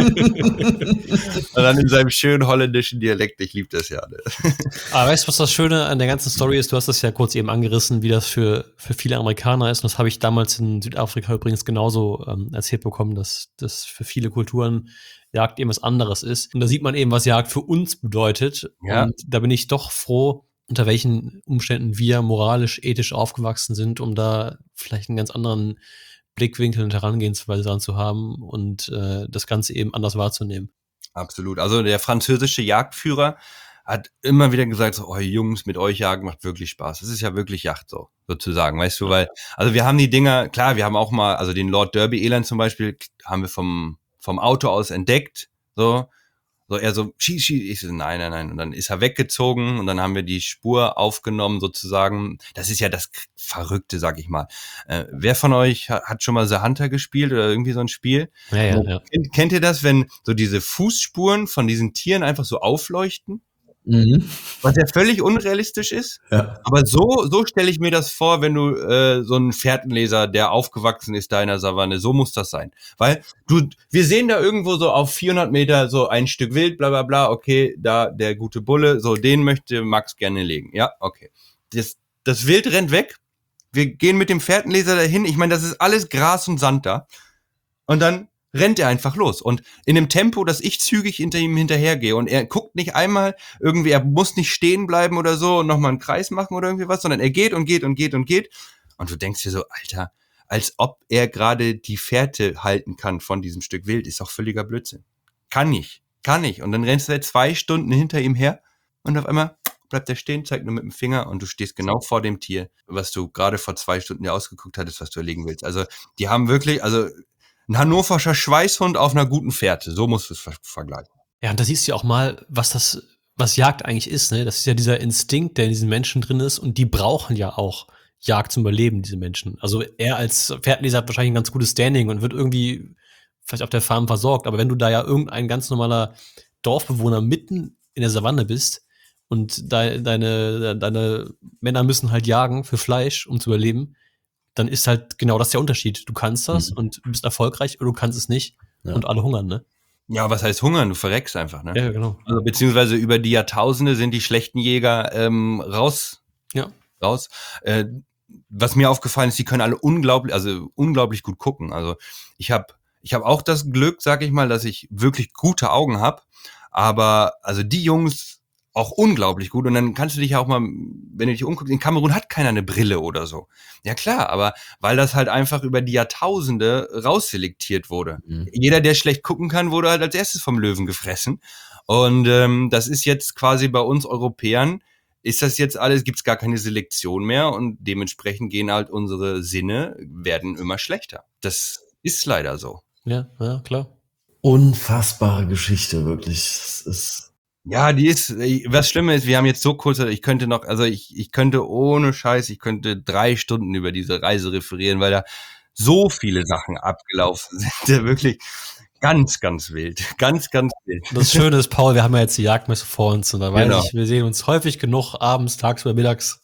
dann in seinem schönen holländischen Dialekt, ich liebe das ja. Ne?
Aber weißt du, was das Schöne an der ganzen Story ist? Du hast das ja kurz eben angerissen, wie das für, für viele Amerikaner ist. Und das habe ich damals in Südafrika übrigens genauso ähm, erzählt bekommen, dass das für viele Kulturen Jagd eben was anderes ist. Und da sieht man eben, was Jagd für uns bedeutet.
Ja.
Und da bin ich doch froh, unter welchen Umständen wir moralisch, ethisch aufgewachsen sind, um da vielleicht einen ganz anderen Blickwinkel und Herangehensweise dran zu haben und äh, das Ganze eben anders wahrzunehmen.
Absolut. Also der französische Jagdführer hat immer wieder gesagt, so, oh Jungs, mit euch jagen macht wirklich Spaß. Das ist ja wirklich Jagd so, sozusagen, weißt du, weil, also wir haben die Dinger, klar, wir haben auch mal, also den Lord Derby Eland zum Beispiel, haben wir vom, vom Auto aus entdeckt, so, so er so, schieß, schieß, ich so, nein, nein, nein, und dann ist er weggezogen und dann haben wir die Spur aufgenommen, sozusagen. Das ist ja das Verrückte, sag ich mal. Äh, wer von euch hat, hat schon mal The Hunter gespielt oder irgendwie so ein Spiel?
Ja, ja, ja.
Kennt, kennt ihr das, wenn so diese Fußspuren von diesen Tieren einfach so aufleuchten?
Mhm.
Was ja völlig unrealistisch ist.
Ja.
Aber so, so stelle ich mir das vor, wenn du äh, so einen Fährtenleser, der aufgewachsen ist da in der Savanne, so muss das sein. Weil du, wir sehen da irgendwo so auf vierhundert Meter so ein Stück Wild, bla bla bla, okay, da der gute Bulle, so den möchte Max gerne legen. Ja, okay. Das, das Wild rennt weg, wir gehen mit dem Fährtenleser dahin, ich meine, das ist alles Gras und Sand da. Und dann rennt er einfach los. Und in einem Tempo, dass ich zügig hinter ihm hinterhergehe. Und er guckt nicht einmal irgendwie, er muss nicht stehen bleiben oder so und nochmal einen Kreis machen oder irgendwie was, sondern er geht und geht und geht und geht. Und du denkst dir so, Alter, als ob er gerade die Fährte halten kann von diesem Stück Wild, ist doch völliger Blödsinn. Kann nicht, kann nicht. Und dann rennst du halt zwei Stunden hinter ihm her und auf einmal bleibt er stehen, zeigt nur mit dem Finger und du stehst genau vor dem Tier, was du gerade vor zwei Stunden dir ausgeguckt hattest, was du erlegen willst. Also die haben wirklich, also ein hannoverscher Schweißhund auf einer guten Fährte. So musst du es ver- vergleichen.
Ja, und da siehst du ja auch mal, was das, was Jagd eigentlich ist, ne? Das ist ja dieser Instinkt, der in diesen Menschen drin ist und die brauchen ja auch Jagd zum Überleben, diese Menschen. Also er als Fährtenleser hat wahrscheinlich ein ganz gutes Standing und wird irgendwie vielleicht auf der Farm versorgt, aber wenn du da ja irgendein ganz normaler Dorfbewohner mitten in der Savanne bist und de- deine, deine Männer müssen halt jagen für Fleisch, um zu überleben, dann ist halt genau das der Unterschied. Du kannst das
Mhm.
und bist erfolgreich oder du kannst es nicht
Ja.
und alle hungern, ne?
Ja, was heißt hungern? Du verreckst einfach, ne?
Ja, genau.
Also, beziehungsweise über die Jahrtausende sind die schlechten Jäger ähm, raus.
Ja.
raus. Äh, was mir aufgefallen ist, die können alle unglaublich, also unglaublich gut gucken. Also ich habe ich hab auch das Glück, sag ich mal, dass ich wirklich gute Augen habe. Aber also die Jungs auch unglaublich gut. Und dann kannst du dich auch mal, wenn du dich umguckst, in Kamerun hat keiner eine Brille oder so. Ja klar, aber weil das halt einfach über die Jahrtausende rausselektiert wurde.
Mhm.
Jeder, der schlecht gucken kann, wurde halt als erstes vom Löwen gefressen. Und ähm, das ist jetzt quasi bei uns Europäern, ist das jetzt alles, gibt's gar keine Selektion mehr und dementsprechend gehen halt unsere Sinne, werden immer schlechter. Das ist leider so.
Ja, ja, klar.
Unfassbare Geschichte, wirklich. Das ist
Ja, die ist, was Schlimme ist, wir haben jetzt so kurz, ich könnte noch, also ich, ich könnte ohne Scheiß, ich könnte drei Stunden über diese Reise referieren, weil da so viele Sachen abgelaufen sind, der wirklich ganz, ganz wild, ganz, ganz wild.
Das Schöne ist, Paul, wir haben ja jetzt die Jagdmesse vor uns und da weiß
Genau.
ich, wir sehen uns häufig genug abends, tagsüber, mittags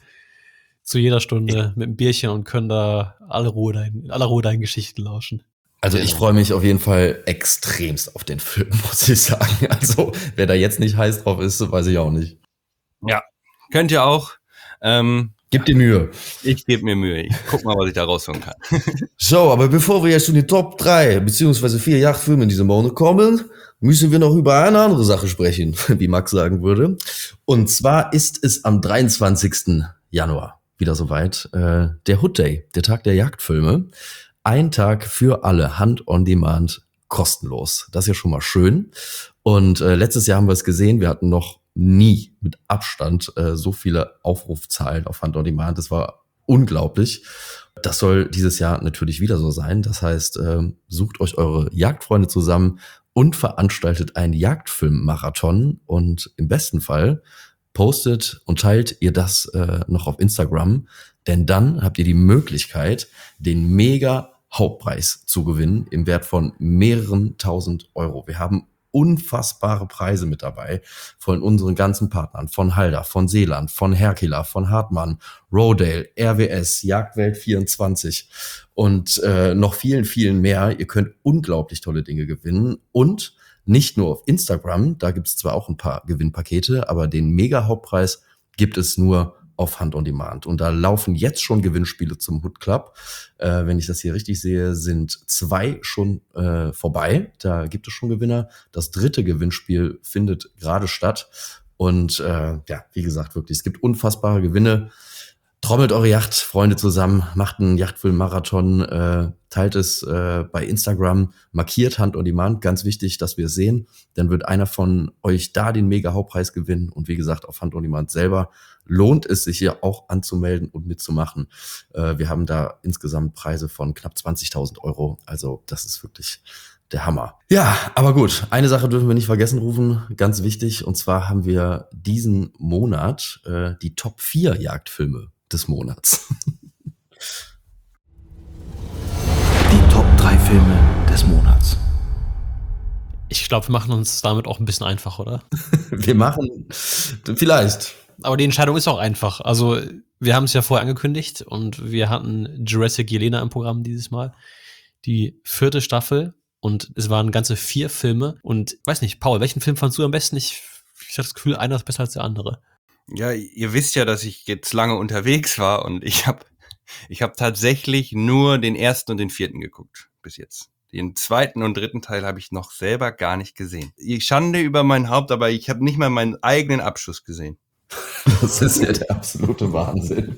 zu jeder Stunde mit einem Bierchen und können da alle Ruhe dein, in aller Ruhe deinen Geschichten lauschen.
Also ich freue mich auf jeden Fall extremst auf den Film, muss ich sagen. Also wer da jetzt nicht heiß drauf ist, weiß ich auch nicht.
Ja, könnt ihr auch. Ähm,
Gib dir Mühe.
ich gebe mir Mühe. Ich guck mal, was ich da rausholen kann.
So, aber bevor wir jetzt zu den Top drei beziehungsweise vier Jagdfilmen in diesem Monat kommen, müssen wir noch über eine andere Sache sprechen, wie Max sagen würde. Und zwar ist es am dreiundzwanzigsten Januar wieder soweit, äh, der Hood Day, der Tag der Jagdfilme. Ein Tag für alle, Hand on Demand, kostenlos. Das ist ja schon mal schön. Und äh, letztes Jahr haben wir es gesehen, wir hatten noch nie mit Abstand äh, so viele Aufrufzahlen auf Hand on Demand. Das war unglaublich. Das soll dieses Jahr natürlich wieder so sein. Das heißt, äh, sucht euch eure Jagdfreunde zusammen und veranstaltet einen Jagdfilm-Marathon. Und im besten Fall postet und teilt ihr das äh, noch auf Instagram, denn dann habt ihr die Möglichkeit, den mega Hauptpreis zu gewinnen im Wert von mehreren tausend Euro. Wir haben unfassbare Preise mit dabei von unseren ganzen Partnern, von Halder, von Seeland, von Herkila, von Hartmann, Rodale, R W S, Jagdwelt vierundzwanzig und äh, noch vielen, vielen mehr. Ihr könnt unglaublich tolle Dinge gewinnen und nicht nur auf Instagram, da gibt es zwar auch ein paar Gewinnpakete, aber den Mega-Hauptpreis gibt es nur auf Hunt on Demand. Und da laufen jetzt schon Gewinnspiele zum Hood Club. Äh, wenn ich das hier richtig sehe, sind zwei schon äh, vorbei. Da gibt es schon Gewinner. Das dritte Gewinnspiel findet gerade statt. Und äh, ja, wie gesagt, wirklich, es gibt unfassbare Gewinne. Trommelt eure Yachtfreunde zusammen, macht einen Yachtfilm-Marathon, äh, teilt es äh, bei Instagram, markiert Hunt on Demand, ganz wichtig, dass wir es sehen. Dann wird einer von euch da den Mega-Hauptpreis gewinnen. Und wie gesagt, auf Hunt on Demand selber lohnt es sich hier auch anzumelden und mitzumachen. Äh, wir haben da insgesamt Preise von knapp zwanzigtausend Euro. Also das ist wirklich der Hammer. Ja, aber gut, eine Sache dürfen wir nicht vergessen, Rufen, ganz wichtig. Und zwar haben wir diesen Monat äh, die Top vier Jagdfilme des Monats.
Die Top drei Filme des Monats.
Ich glaube, wir machen uns damit auch ein bisschen einfach, oder?
Wir machen, vielleicht.
Aber die Entscheidung ist auch einfach. Also, wir haben es ja vorher angekündigt und wir hatten Jurassic Jelena im Programm dieses Mal. Die vierte Staffel und es waren ganze vier Filme. Und weiß nicht, Paul, welchen Film fandst du am besten? Ich, ich hatte das Gefühl, einer ist besser als der andere.
Ja, ihr wisst ja, dass ich jetzt lange unterwegs war und ich habe ich hab tatsächlich nur den ersten und den vierten geguckt bis jetzt. Den zweiten und dritten Teil habe ich noch selber gar nicht gesehen. Ich Schande über mein Haupt, aber ich habe nicht mal meinen eigenen Abschuss gesehen.
Das ist ja der absolute Wahnsinn.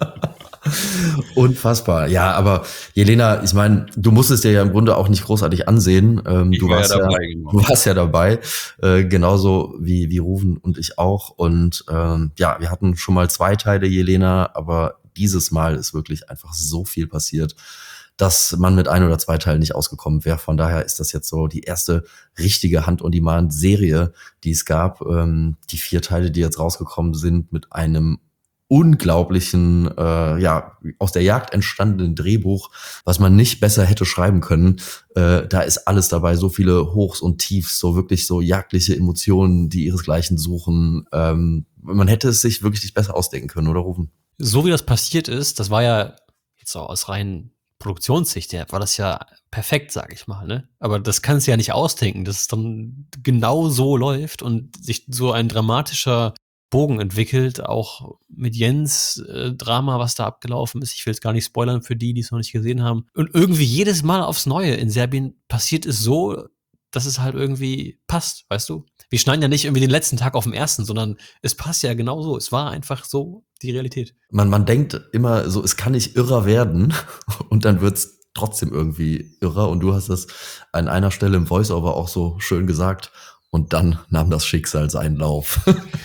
Unfassbar. Ja, aber Jelena, ich meine, du musstest dir ja im Grunde auch nicht großartig ansehen. Ähm,
Ich
du,
war ja
warst ja
dabei, genau.
du warst ja dabei, äh, genauso wie, wie Ruven und ich auch. Und ähm, ja, wir hatten schon mal zwei Teile Jelena, aber dieses Mal ist wirklich einfach so viel passiert, dass man mit ein oder zwei Teilen nicht ausgekommen wäre. Von daher ist das jetzt so die erste richtige Hunt-on-Demand-Serie, die es gab. Ähm, die vier Teile, die jetzt rausgekommen sind, mit einem unglaublichen, äh, ja, aus der Jagd entstandenen Drehbuch, was man nicht besser hätte schreiben können. Äh, da ist alles dabei, so viele Hochs und Tiefs, so wirklich so jagdliche Emotionen, die ihresgleichen suchen. Ähm, man hätte es sich wirklich nicht besser ausdenken können, oder Rufen?
So wie das passiert ist, das war ja jetzt auch aus rein Produktionssicht her, war das ja perfekt, sag ich mal, ne? Aber das kannst du ja nicht ausdenken, dass es dann genau so läuft und sich so ein dramatischer Bogen entwickelt, auch mit Jens äh, Drama, was da abgelaufen ist. Ich will jetzt gar nicht spoilern für die, die es noch nicht gesehen haben. Und irgendwie jedes Mal aufs Neue in Serbien passiert es so, dass es halt irgendwie passt, weißt du? Wir schneiden ja nicht irgendwie den letzten Tag auf dem ersten, sondern es passt ja genau so. Es war einfach so die Realität.
Man, man denkt immer so, es kann nicht irrer werden und dann wird's trotzdem irgendwie irrer. Und du hast es an einer Stelle im Voice-Over auch so schön gesagt. Und dann nahm das Schicksal seinen Lauf.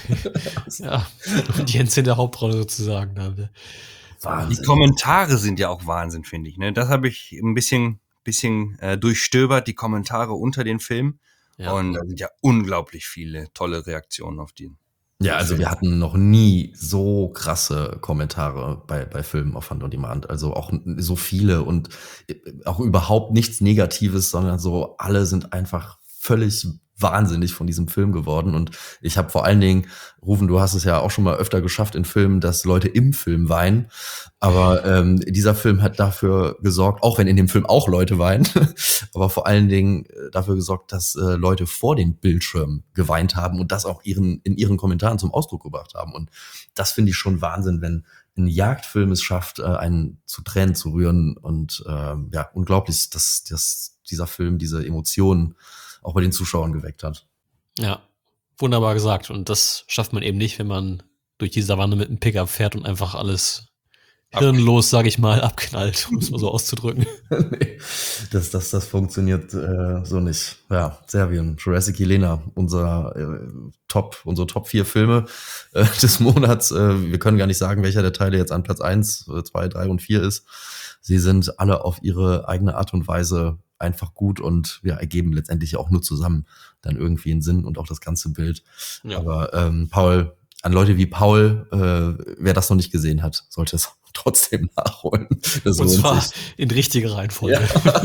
Ja, und Jens in der Hauptrolle sozusagen. Da.
Die Kommentare sind ja auch Wahnsinn, finde ich. Ne? Das habe ich ein bisschen, bisschen äh, durchstöbert, die Kommentare unter den Filmen.
Ja.
Und da sind ja unglaublich viele tolle Reaktionen auf die.
Ja, also wir hatten noch nie so krasse Kommentare bei, bei Filmen auf Hunt on Demand. Also auch so viele und auch überhaupt nichts Negatives, sondern so alle sind einfach völlig wahnsinnig von diesem Film geworden. Und ich habe vor allen Dingen, Rufen, du hast es ja auch schon mal öfter geschafft in Filmen, dass Leute im Film weinen. Aber ähm, dieser Film hat dafür gesorgt, auch wenn in dem Film auch Leute weinen, aber vor allen Dingen dafür gesorgt, dass äh, Leute vor dem Bildschirm geweint haben und das auch ihren in ihren Kommentaren zum Ausdruck gebracht haben. Und das finde ich schon Wahnsinn, wenn ein Jagdfilm es schafft, äh, einen zu Tränen zu rühren. Und ähm, ja, unglaublich, dass, dass dieser Film diese Emotionen auch bei den Zuschauern geweckt hat.
Ja, wunderbar gesagt. Und das schafft man eben nicht, wenn man durch die Savanne mit einem Pickup fährt und einfach alles hirnlos, sage ich mal, abknallt, um es mal so auszudrücken.
Nee, das, das, das funktioniert äh, so nicht. Ja, Serbien, Jurassic Jelena, unser äh, Top, unsere Top vier Filme äh, des Monats. Äh, wir können gar nicht sagen, welcher der Teile jetzt an Platz eins, zwei, drei und vier ist. Sie sind alle auf ihre eigene Art und Weise einfach gut und ja, ergeben letztendlich auch nur zusammen dann irgendwie einen Sinn und auch das ganze Bild. Ja. Aber ähm, Paul, an Leute wie Paul, äh, wer das noch nicht gesehen hat, sollte es trotzdem nachholen. Das
und zwar
sich.
in richtiger Reihenfolge.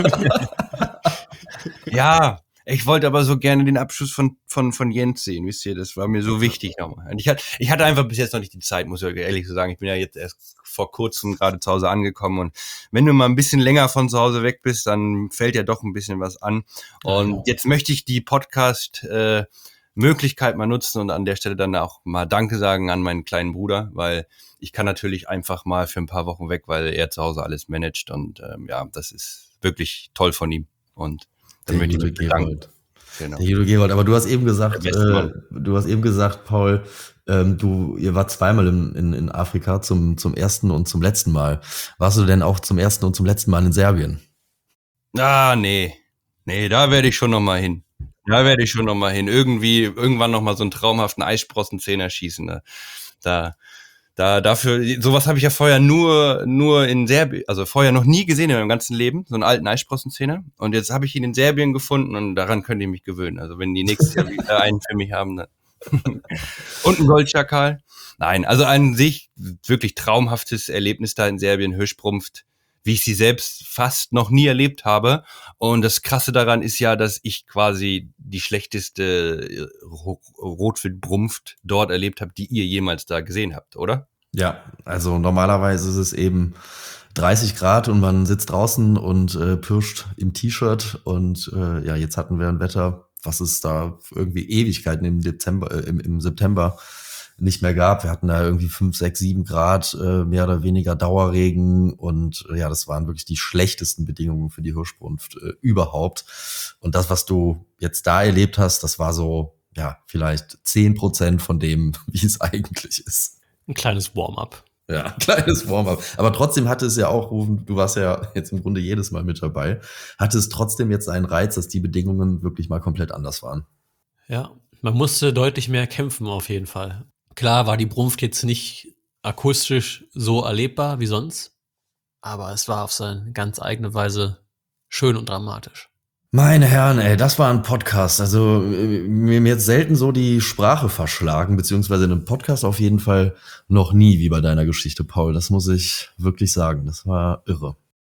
Ja. Ja, ich wollte aber so gerne den Abschluss von, von, von Jens sehen, wisst ihr, das war mir so wichtig nochmal. Und ich hatte, ich hatte einfach bis jetzt noch nicht die Zeit, muss ich ehrlich so sagen. Ich bin ja jetzt erst vor kurzem gerade zu Hause angekommen und wenn du mal ein bisschen länger von zu Hause weg bist, dann fällt ja doch ein bisschen was an. Und oh. jetzt möchte ich die Podcast, äh, Möglichkeit mal nutzen und an der Stelle dann auch mal Danke sagen an meinen kleinen Bruder, weil ich kann natürlich einfach mal für ein paar Wochen weg, weil er zu Hause alles managt und ähm, ja, das ist wirklich toll von ihm und dann möchte ich mich bedanken.
Genau. Der Guido Gerold, aber du hast eben gesagt, äh, du hast eben gesagt, Paul, ähm, du, ihr wart zweimal in, in, in Afrika, zum, zum ersten und zum letzten Mal. Warst du denn auch zum ersten und zum letzten Mal in Serbien?
Ah, nee. Nee, da werde ich schon noch mal hin. Da werde ich schon noch mal hin. Irgendwie, irgendwann noch mal so einen traumhaften Eissprossenzehner schießen. Da, da, da dafür, sowas habe ich ja vorher nur, nur in Serbien, also vorher noch nie gesehen in meinem ganzen Leben, so einen alten Eissprossenzehner. Und jetzt habe ich ihn in Serbien gefunden und daran könnt ihr mich gewöhnen. Also wenn die nächstes Jahr wieder einen für mich haben, dann. Und ein Goldschakal. Nein, also an sich wirklich traumhaftes Erlebnis da in Serbien, Hirschprumpft, wie ich sie selbst fast noch nie erlebt habe. Und das Krasse daran ist ja, dass ich quasi die schlechteste Rotwildbrunft dort erlebt habe, die ihr jemals da gesehen habt, oder?
Ja, also normalerweise ist es eben dreißig Grad und man sitzt draußen und äh, pirscht im T-Shirt. Und äh, ja, jetzt hatten wir ein Wetter, was es da irgendwie Ewigkeiten im Dezember, äh, im, im September nicht mehr gab. Wir hatten da irgendwie fünf, sechs, sieben Grad, äh, mehr oder weniger Dauerregen und äh, ja, das waren wirklich die schlechtesten Bedingungen für die Hirschbrunft äh, überhaupt. Und das, was du jetzt da erlebt hast, das war so, ja, vielleicht zehn Prozent von dem, wie es eigentlich ist.
Ein kleines Warm-up.
Ja, ein kleines Warm-up. Aber trotzdem hatte es ja auch, du warst ja jetzt im Grunde jedes Mal mit dabei, hatte es trotzdem jetzt einen Reiz, dass die Bedingungen wirklich mal komplett anders waren.
Ja, man musste deutlich mehr kämpfen auf jeden Fall. Klar war die Brunft jetzt nicht akustisch so erlebbar wie sonst, aber es war auf seine ganz eigene Weise schön und dramatisch.
Meine Herren, ey, das war ein Podcast. Also mir jetzt selten so die Sprache verschlagen, beziehungsweise in einem Podcast auf jeden Fall noch nie wie bei deiner Geschichte, Paul. Das muss ich wirklich sagen. Das war irre.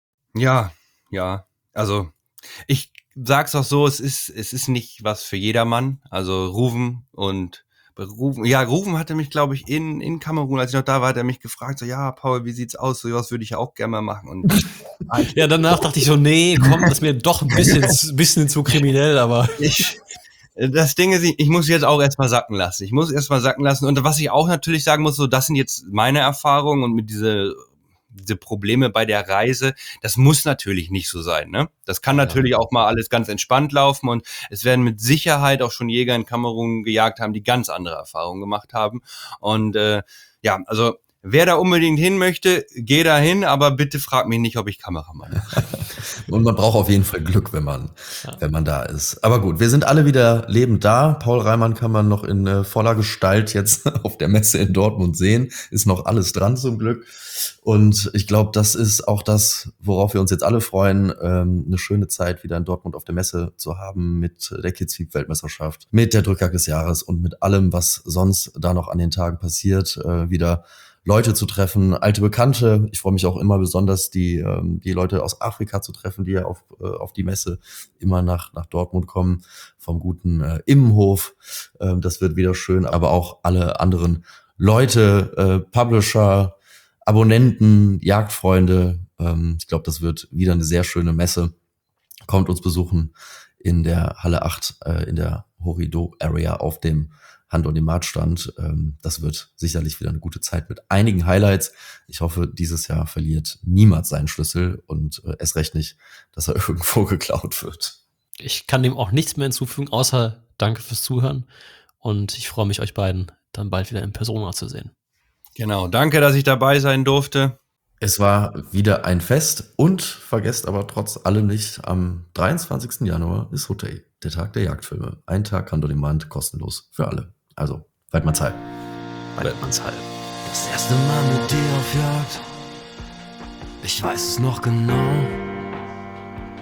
Ja, ja. Also ich sag's auch so, es ist es ist nicht was für jedermann. Also Ruven und Ruven, ja, Ruven hatte mich, glaube ich, in, in Kamerun, als ich noch da war, hat er mich gefragt, so, ja, Paul, wie sieht's aus? So was würde ich ja auch gerne mal machen. Und
ja, danach dachte ich so, nee, komm, das ist mir doch ein bisschen, bisschen zu kriminell, aber.
Ich, das Ding ist, ich muss jetzt auch erstmal sacken lassen. Ich muss erstmal sacken lassen. Und was ich auch natürlich sagen muss, so, das sind jetzt meine Erfahrungen und mit diese, diese Probleme bei der Reise, das muss natürlich nicht so sein, ne? Das kann natürlich ja auch mal alles ganz entspannt laufen und es werden mit Sicherheit auch schon Jäger in Kamerun gejagt haben, die ganz andere Erfahrungen gemacht haben. Und äh, ja, also wer da unbedingt hin möchte, geh da hin, aber bitte frag mich nicht, ob ich Kameramann bin.
Und man braucht auf jeden Fall Glück, wenn man, ja. wenn man da ist. Aber gut, wir sind alle wieder lebend da. Paul Reimann kann man noch in äh, voller Gestalt jetzt auf der Messe in Dortmund sehen. Ist noch alles dran zum Glück. Und ich glaube, das ist auch das, worauf wir uns jetzt alle freuen, ähm, eine schöne Zeit wieder in Dortmund auf der Messe zu haben mit der Kitzbühel-Weltmeisterschaft, mit der Drückjagd des Jahres und mit allem, was sonst da noch an den Tagen passiert, äh, wieder Leute zu treffen, alte Bekannte. Ich freue mich auch immer besonders, die ähm, die Leute aus Afrika zu treffen, die ja auf äh, auf die Messe immer nach nach Dortmund kommen, vom guten äh, Immenhof. Ähm, das wird wieder schön, aber auch alle anderen Leute, äh, Publisher, Abonnenten, Jagdfreunde. Ähm, ich glaube, das wird wieder eine sehr schöne Messe. Kommt uns besuchen in der Halle acht, äh, in der Horido-Area auf dem Hand- und dem Marktstand. Ähm, das wird sicherlich wieder eine gute Zeit mit einigen Highlights. Ich hoffe, dieses Jahr verliert niemand seinen Schlüssel und äh, erst recht nicht, dass er irgendwo geklaut wird.
Ich kann dem auch nichts mehr hinzufügen, außer danke fürs Zuhören und ich freue mich, euch beiden dann bald wieder in Persona zu sehen.
Genau, danke, dass ich dabei sein durfte.
Es war wieder ein Fest und vergesst aber trotz allem nicht, am dreiundzwanzigsten Januar ist Hotel, der Tag der Jagdfilme. Ein Tag Hand-on-Demand, kostenlos für alle. Also, Weidmannsheil.
Weidmannsheil.
Das erste Mal mit dir auf Jagd, ich weiß es noch genau.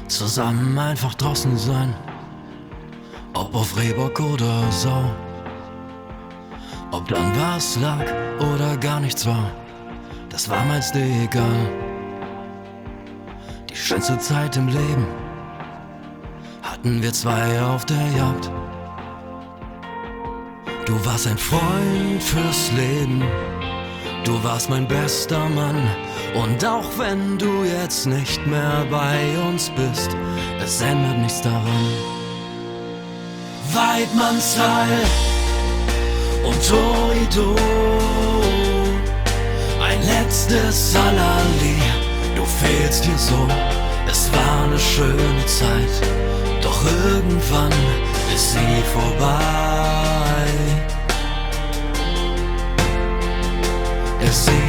zusammen einfach draußen sein. Ob auf Rehbock oder Sau, ob dann was lag oder gar nichts war, das war meist egal. Die schönste Zeit im Leben hatten wir zwei auf der Jagd. Du warst ein Freund fürs Leben, du warst mein bester Mann. Und auch wenn du jetzt nicht mehr bei uns bist, es ändert nichts daran. Weidmannsheil und Torido, ein letztes Halali, du fehlst hier so. Es war eine schöne Zeit, doch irgendwann ist sie vorbei. Es